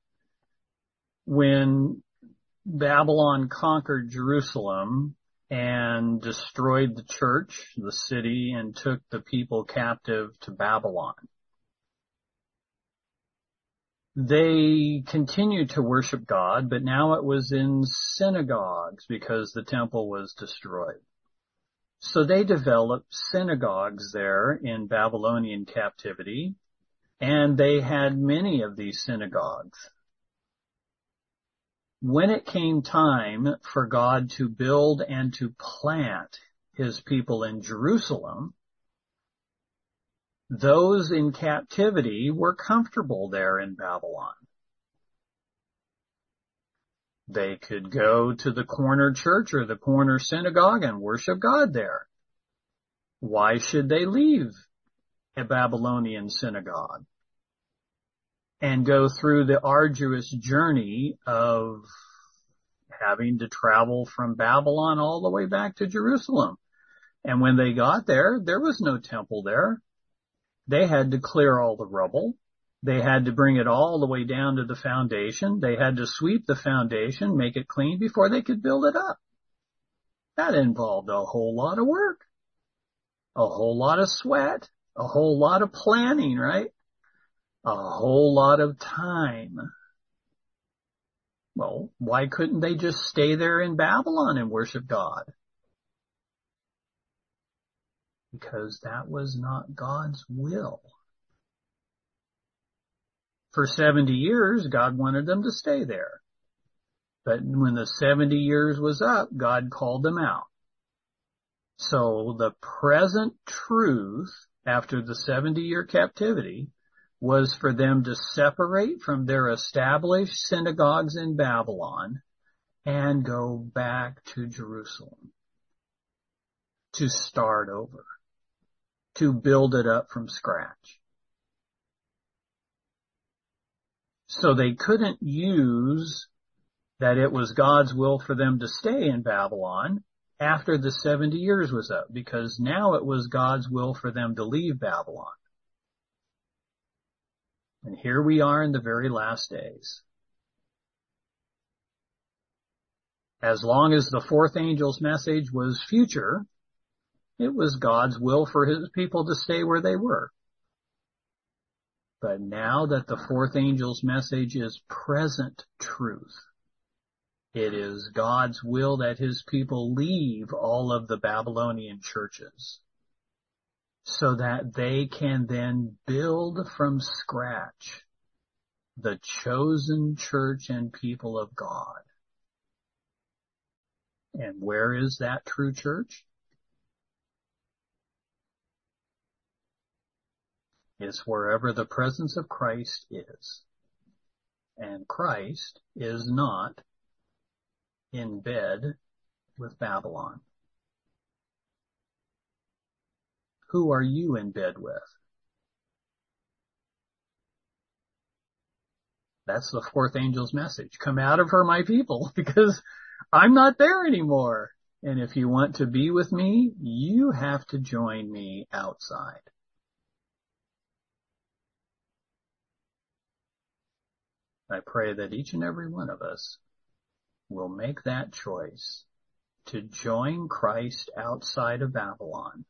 When Babylon conquered Jerusalem and destroyed the church, the city, and took the people captive to Babylon, they continued to worship God, but now it was in synagogues because the temple was destroyed. So they developed synagogues there in Babylonian captivity, and they had many of these synagogues. When it came time for God to build and to plant his people in Jerusalem, those in captivity were comfortable there in Babylon. They could go to the corner church or the corner synagogue and worship God there. Why should they leave a Babylonian synagogue and go through the arduous journey of having to travel from Babylon all the way back to Jerusalem? And when they got there, there was no temple there. They had to clear all the rubble. They had to bring it all the way down to the foundation. They had to sweep the foundation, make it clean before they could build it up. That involved a whole lot of work, a whole lot of sweat, a whole lot of planning, right? A whole lot of time. Well, why couldn't they just stay there in Babylon and worship God? Because that was not God's will. For seventy years, God wanted them to stay there. But when the seventy years was up, God called them out. So the present truth after the seventy-year captivity was for them to separate from their established synagogues in Babylon and go back to Jerusalem to start over, to build it up from scratch. So they couldn't use that it was God's will for them to stay in Babylon after the seventy years was up, because now it was God's will for them to leave Babylon. And here we are in the very last days. As long as the fourth angel's message was future, it was God's will for his people to stay where they were. But now that the fourth angel's message is present truth, it is God's will that his people leave all of the Babylonian churches so that they can then build from scratch the chosen church and people of God. And where is that true church? It's wherever the presence of Christ is. And Christ is not in bed with Babylon. Who are you in bed with? That's the fourth angel's message. Come out of her, my people, because I'm not there anymore. And if you want to be with me, you have to join me outside. I pray that each and every one of us will make that choice to join Christ outside of Babylon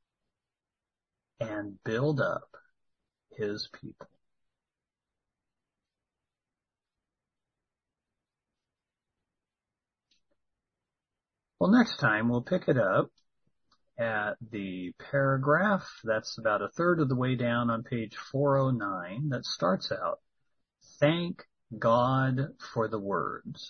and build up his people. Well, next time we'll pick it up at the paragraph that's about a third of the way down on page four oh nine that starts out, "Thank God for the words."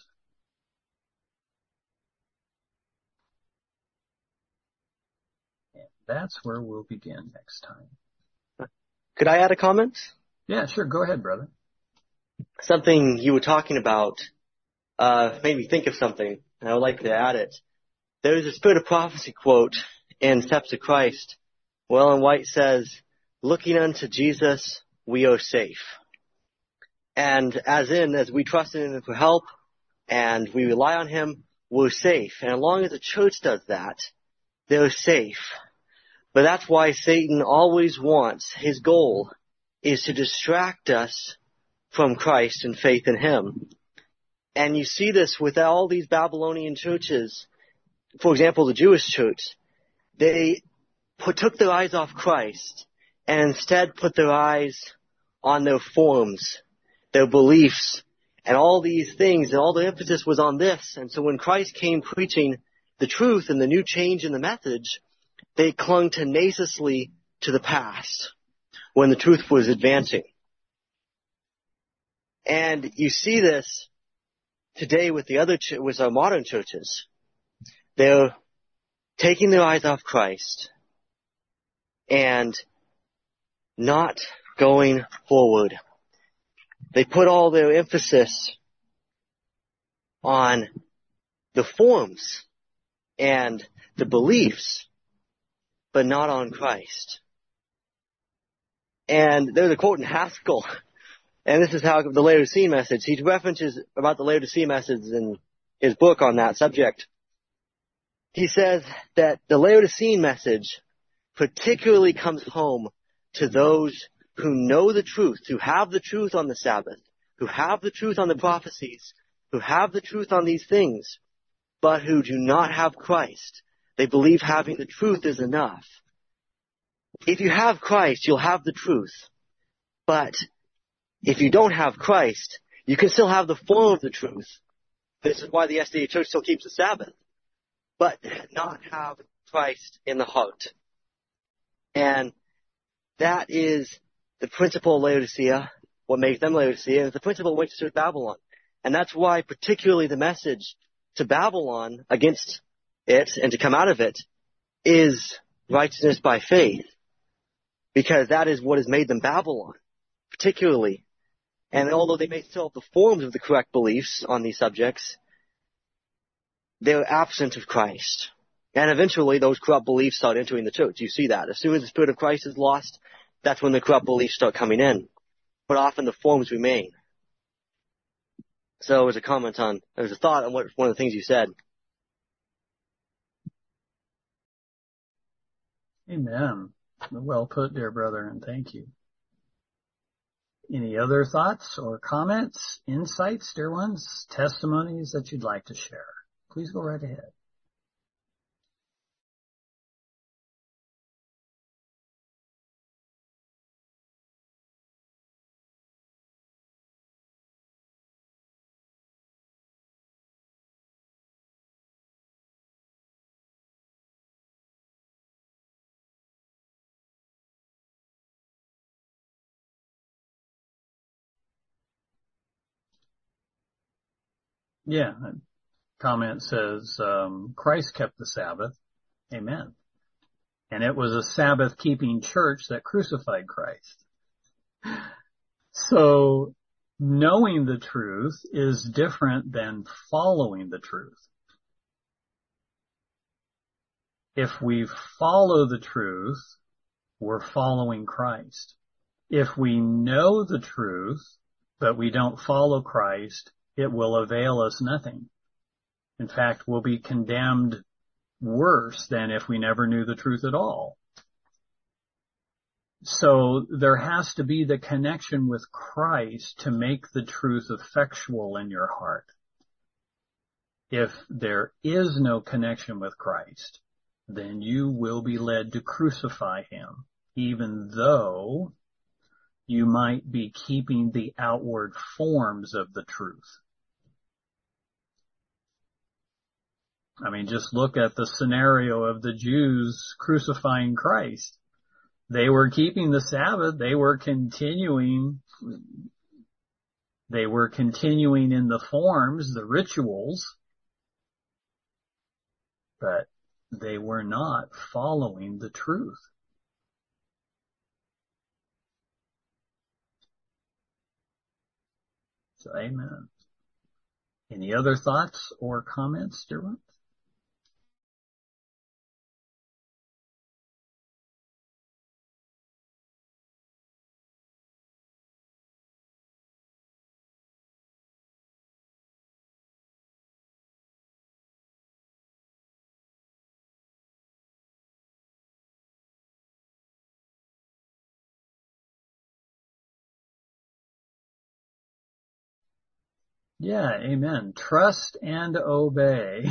And that's where we'll begin next time. Could I add a comment? Yeah, sure. Go ahead, brother. Something you were talking about uh, made me think of something, and I would like to add it. There is a Spirit of Prophecy quote in Steps of Christ, where Ellen White says, "Looking unto Jesus, we are safe." And as in, as we trust in him for help and we rely on him, we're safe. And as long as the church does that, they're safe. But that's why Satan always wants, his goal is to distract us from Christ and faith in him. And you see this with all these Babylonian churches. For example, the Jewish church, they put, took their eyes off Christ and instead put their eyes on their forms, their beliefs, and all these things, and all the emphasis was on this. And so when Christ came preaching the truth and the new change in the message, they clung tenaciously to the past when the truth was advancing. And you see this today with the other, ch- with our modern churches. They're taking their eyes off Christ and not going forward. They put all their emphasis on the forms and the beliefs, but not on Christ. And there's a quote in Haskell, and this is how the Laodicean message, he references about the Laodicean message in his book on that subject. He says that the Laodicean message particularly comes home to those who know the truth, who have the truth on the Sabbath, who have the truth on the prophecies, who have the truth on these things, but who do not have Christ. They believe having the truth is enough. If you have Christ, you'll have the truth. But if you don't have Christ, you can still have the form of the truth. This is why the S D A Church still keeps the Sabbath, but not have Christ in the heart. And that is the principle of Laodicea, what makes them Laodicea, and it's the principle of Winchester Babylon. And that's why particularly the message to Babylon against it and to come out of it is righteousness by faith. Because that is what has made them Babylon, particularly. And although they may still have the forms of the correct beliefs on these subjects, they're absent of Christ. And eventually those corrupt beliefs start entering the church. You see that. As soon as the Spirit of Christ is lost, that's when the corrupt beliefs start coming in. But often the forms remain. So as a comment on, there's a thought on what one of the things you said. Amen. Well put, dear brother, and thank you. Any other thoughts or comments, insights, dear ones, testimonies that you'd like to share? Please go right ahead. Yeah. Comment says, um, Christ kept the Sabbath. Amen. And it was a Sabbath keeping church that crucified Christ. So knowing the truth is different than following the truth. If we follow the truth, we're following Christ. If we know the truth, but we don't follow Christ, it will avail us nothing. In fact, we'll be condemned worse than if we never knew the truth at all. So there has to be the connection with Christ to make the truth effectual in your heart. If there is no connection with Christ, then you will be led to crucify him, even though you might be keeping the outward forms of the truth. I mean, just look at the scenario of the Jews crucifying Christ. They were keeping the Sabbath. They were continuing, they were continuing in the forms, the rituals, but they were not following the truth. So, amen. Any other thoughts or comments, dear ones? Yeah, amen. Trust and obey.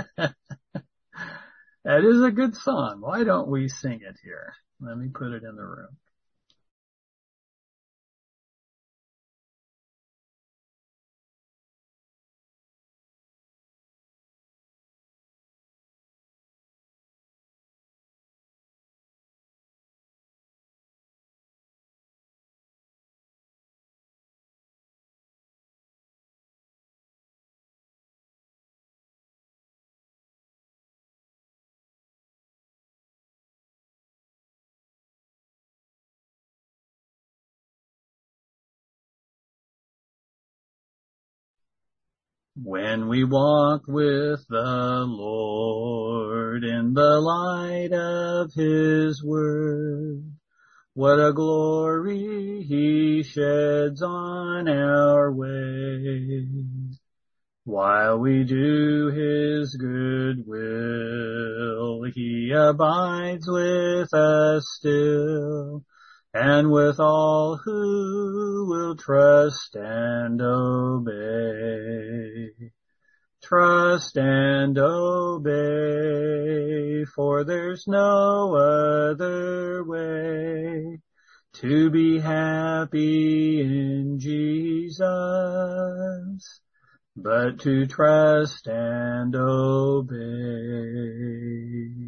That is a good song. Why don't we sing it here? Let me put it in the room. When we walk with the Lord in the light of his word, what a glory he sheds on our way. While we do his good will, he abides with us still, and with all who will trust and obey. Trust and obey, for there's no other way to be happy in Jesus, but to trust and obey.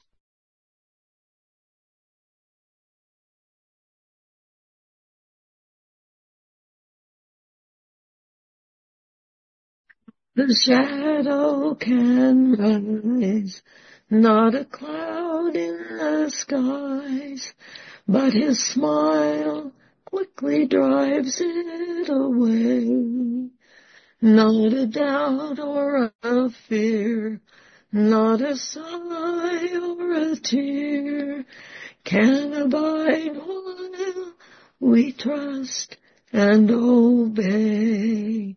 The shadow can rise, not a cloud in the skies, but his smile quickly drives it away. Not a doubt or a fear, not a sigh or a tear can abide while we trust and obey.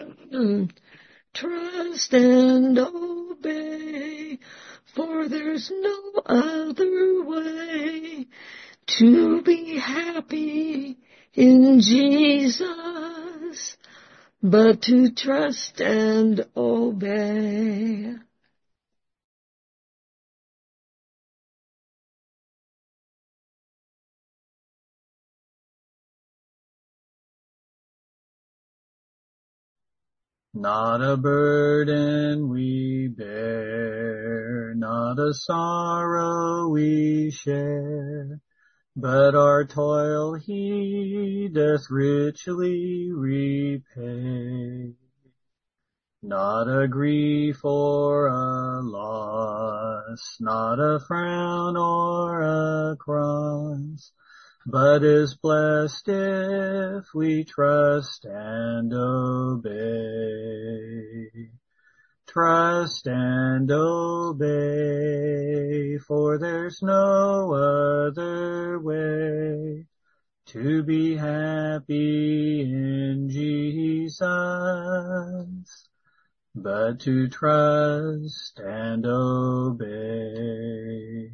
Trust and obey, for there's no other way to be happy in Jesus, but to trust and obey. Not a burden we bear, not a sorrow we share, but our toil he doth richly repay. not a grief or a loss, not a frown or a cross, but is blessed if we trust and obey. Trust and obey, for there's no other way to be happy in Jesus, but to trust and obey.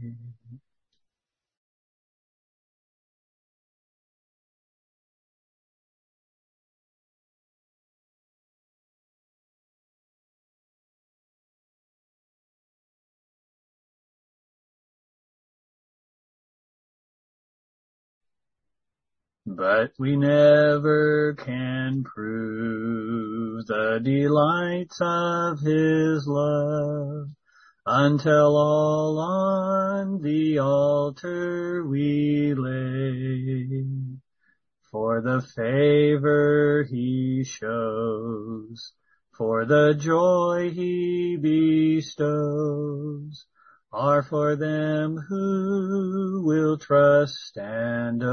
But we never can prove the delights of His love until all on the altar we lay. For the favor He shows, for the joy He bestows, are for them who will trust and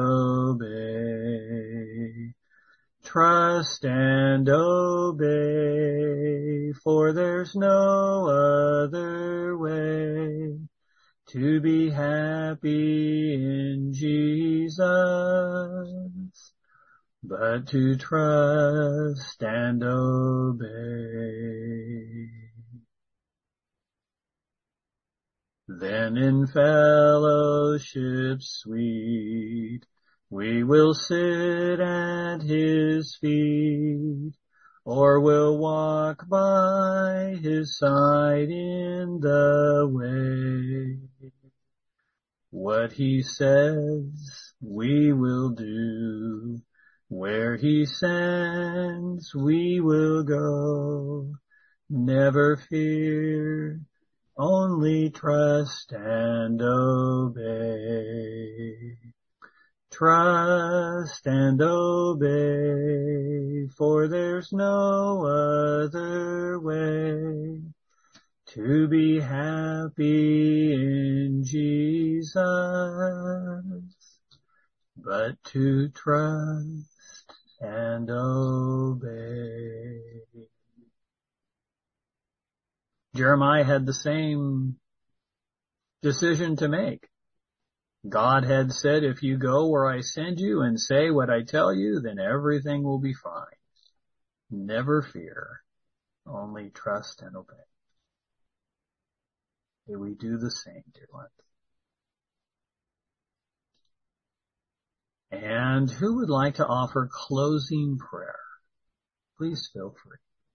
obey. Trust and obey, for there's no other way to be happy in Jesus, but to trust and obey. Then in fellowship sweet, we will sit at His feet, or will walk by His side in the way. What He says we will do, where He sends we will go. Never fear, only trust and obey. Trust and obey, for there's no other way to be happy in Jesus, but to trust and obey. Jeremiah had the same decision to make. God had said, if you go where I send you and say what I tell you, then everything will be fine. Never fear, only trust and obey. May we do the same, dear ones. And who would like to offer closing prayer? Please feel free.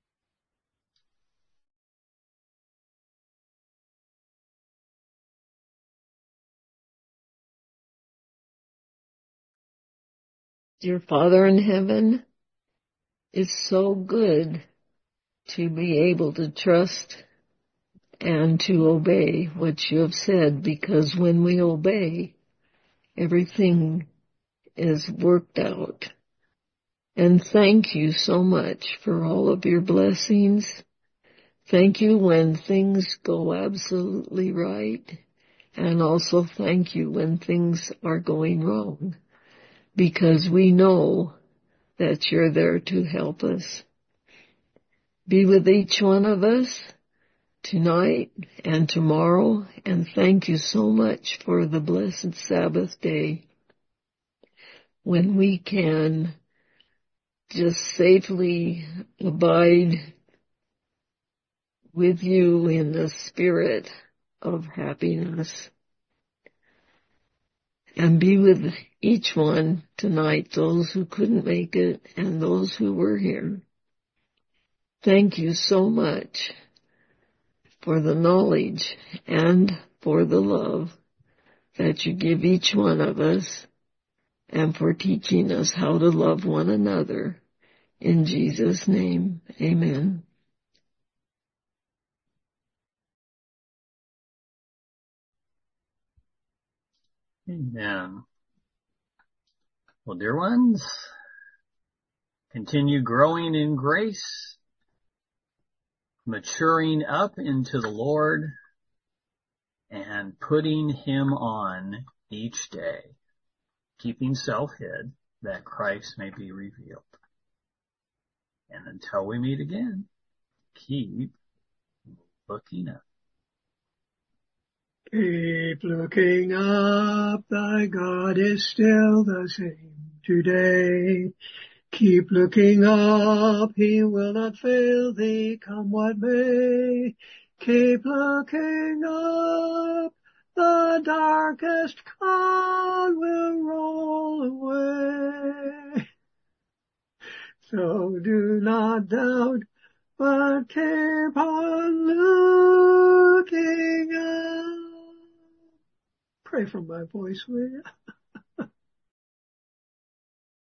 Dear Father in heaven, it's so good to be able to trust and to obey what you have said, because when we obey, everything is worked out. And thank you so much for all of your blessings. Thank you when things go absolutely right, and also thank you when things are going wrong, because we know that you're there to help us. Be with each one of us tonight and tomorrow, and thank you so much for the blessed Sabbath day when we can just safely abide with you in the spirit of happiness. And be with each one tonight, those who couldn't make it and those who were here. Thank you so much for the knowledge and for the love that you give each one of us, and for teaching us how to love one another. In Jesus' name, amen. Amen. Well, dear ones, continue growing in grace maturing up into the Lord and putting him on each day, keeping self hid that Christ may be revealed. And until we meet again, keep looking up. Keep looking up, thy God is still the same today. Keep looking up, he will not fail thee, come what may. Keep looking up, the darkest cloud will roll away. So do not doubt, but keep on looking up. Pray for my voice, will you?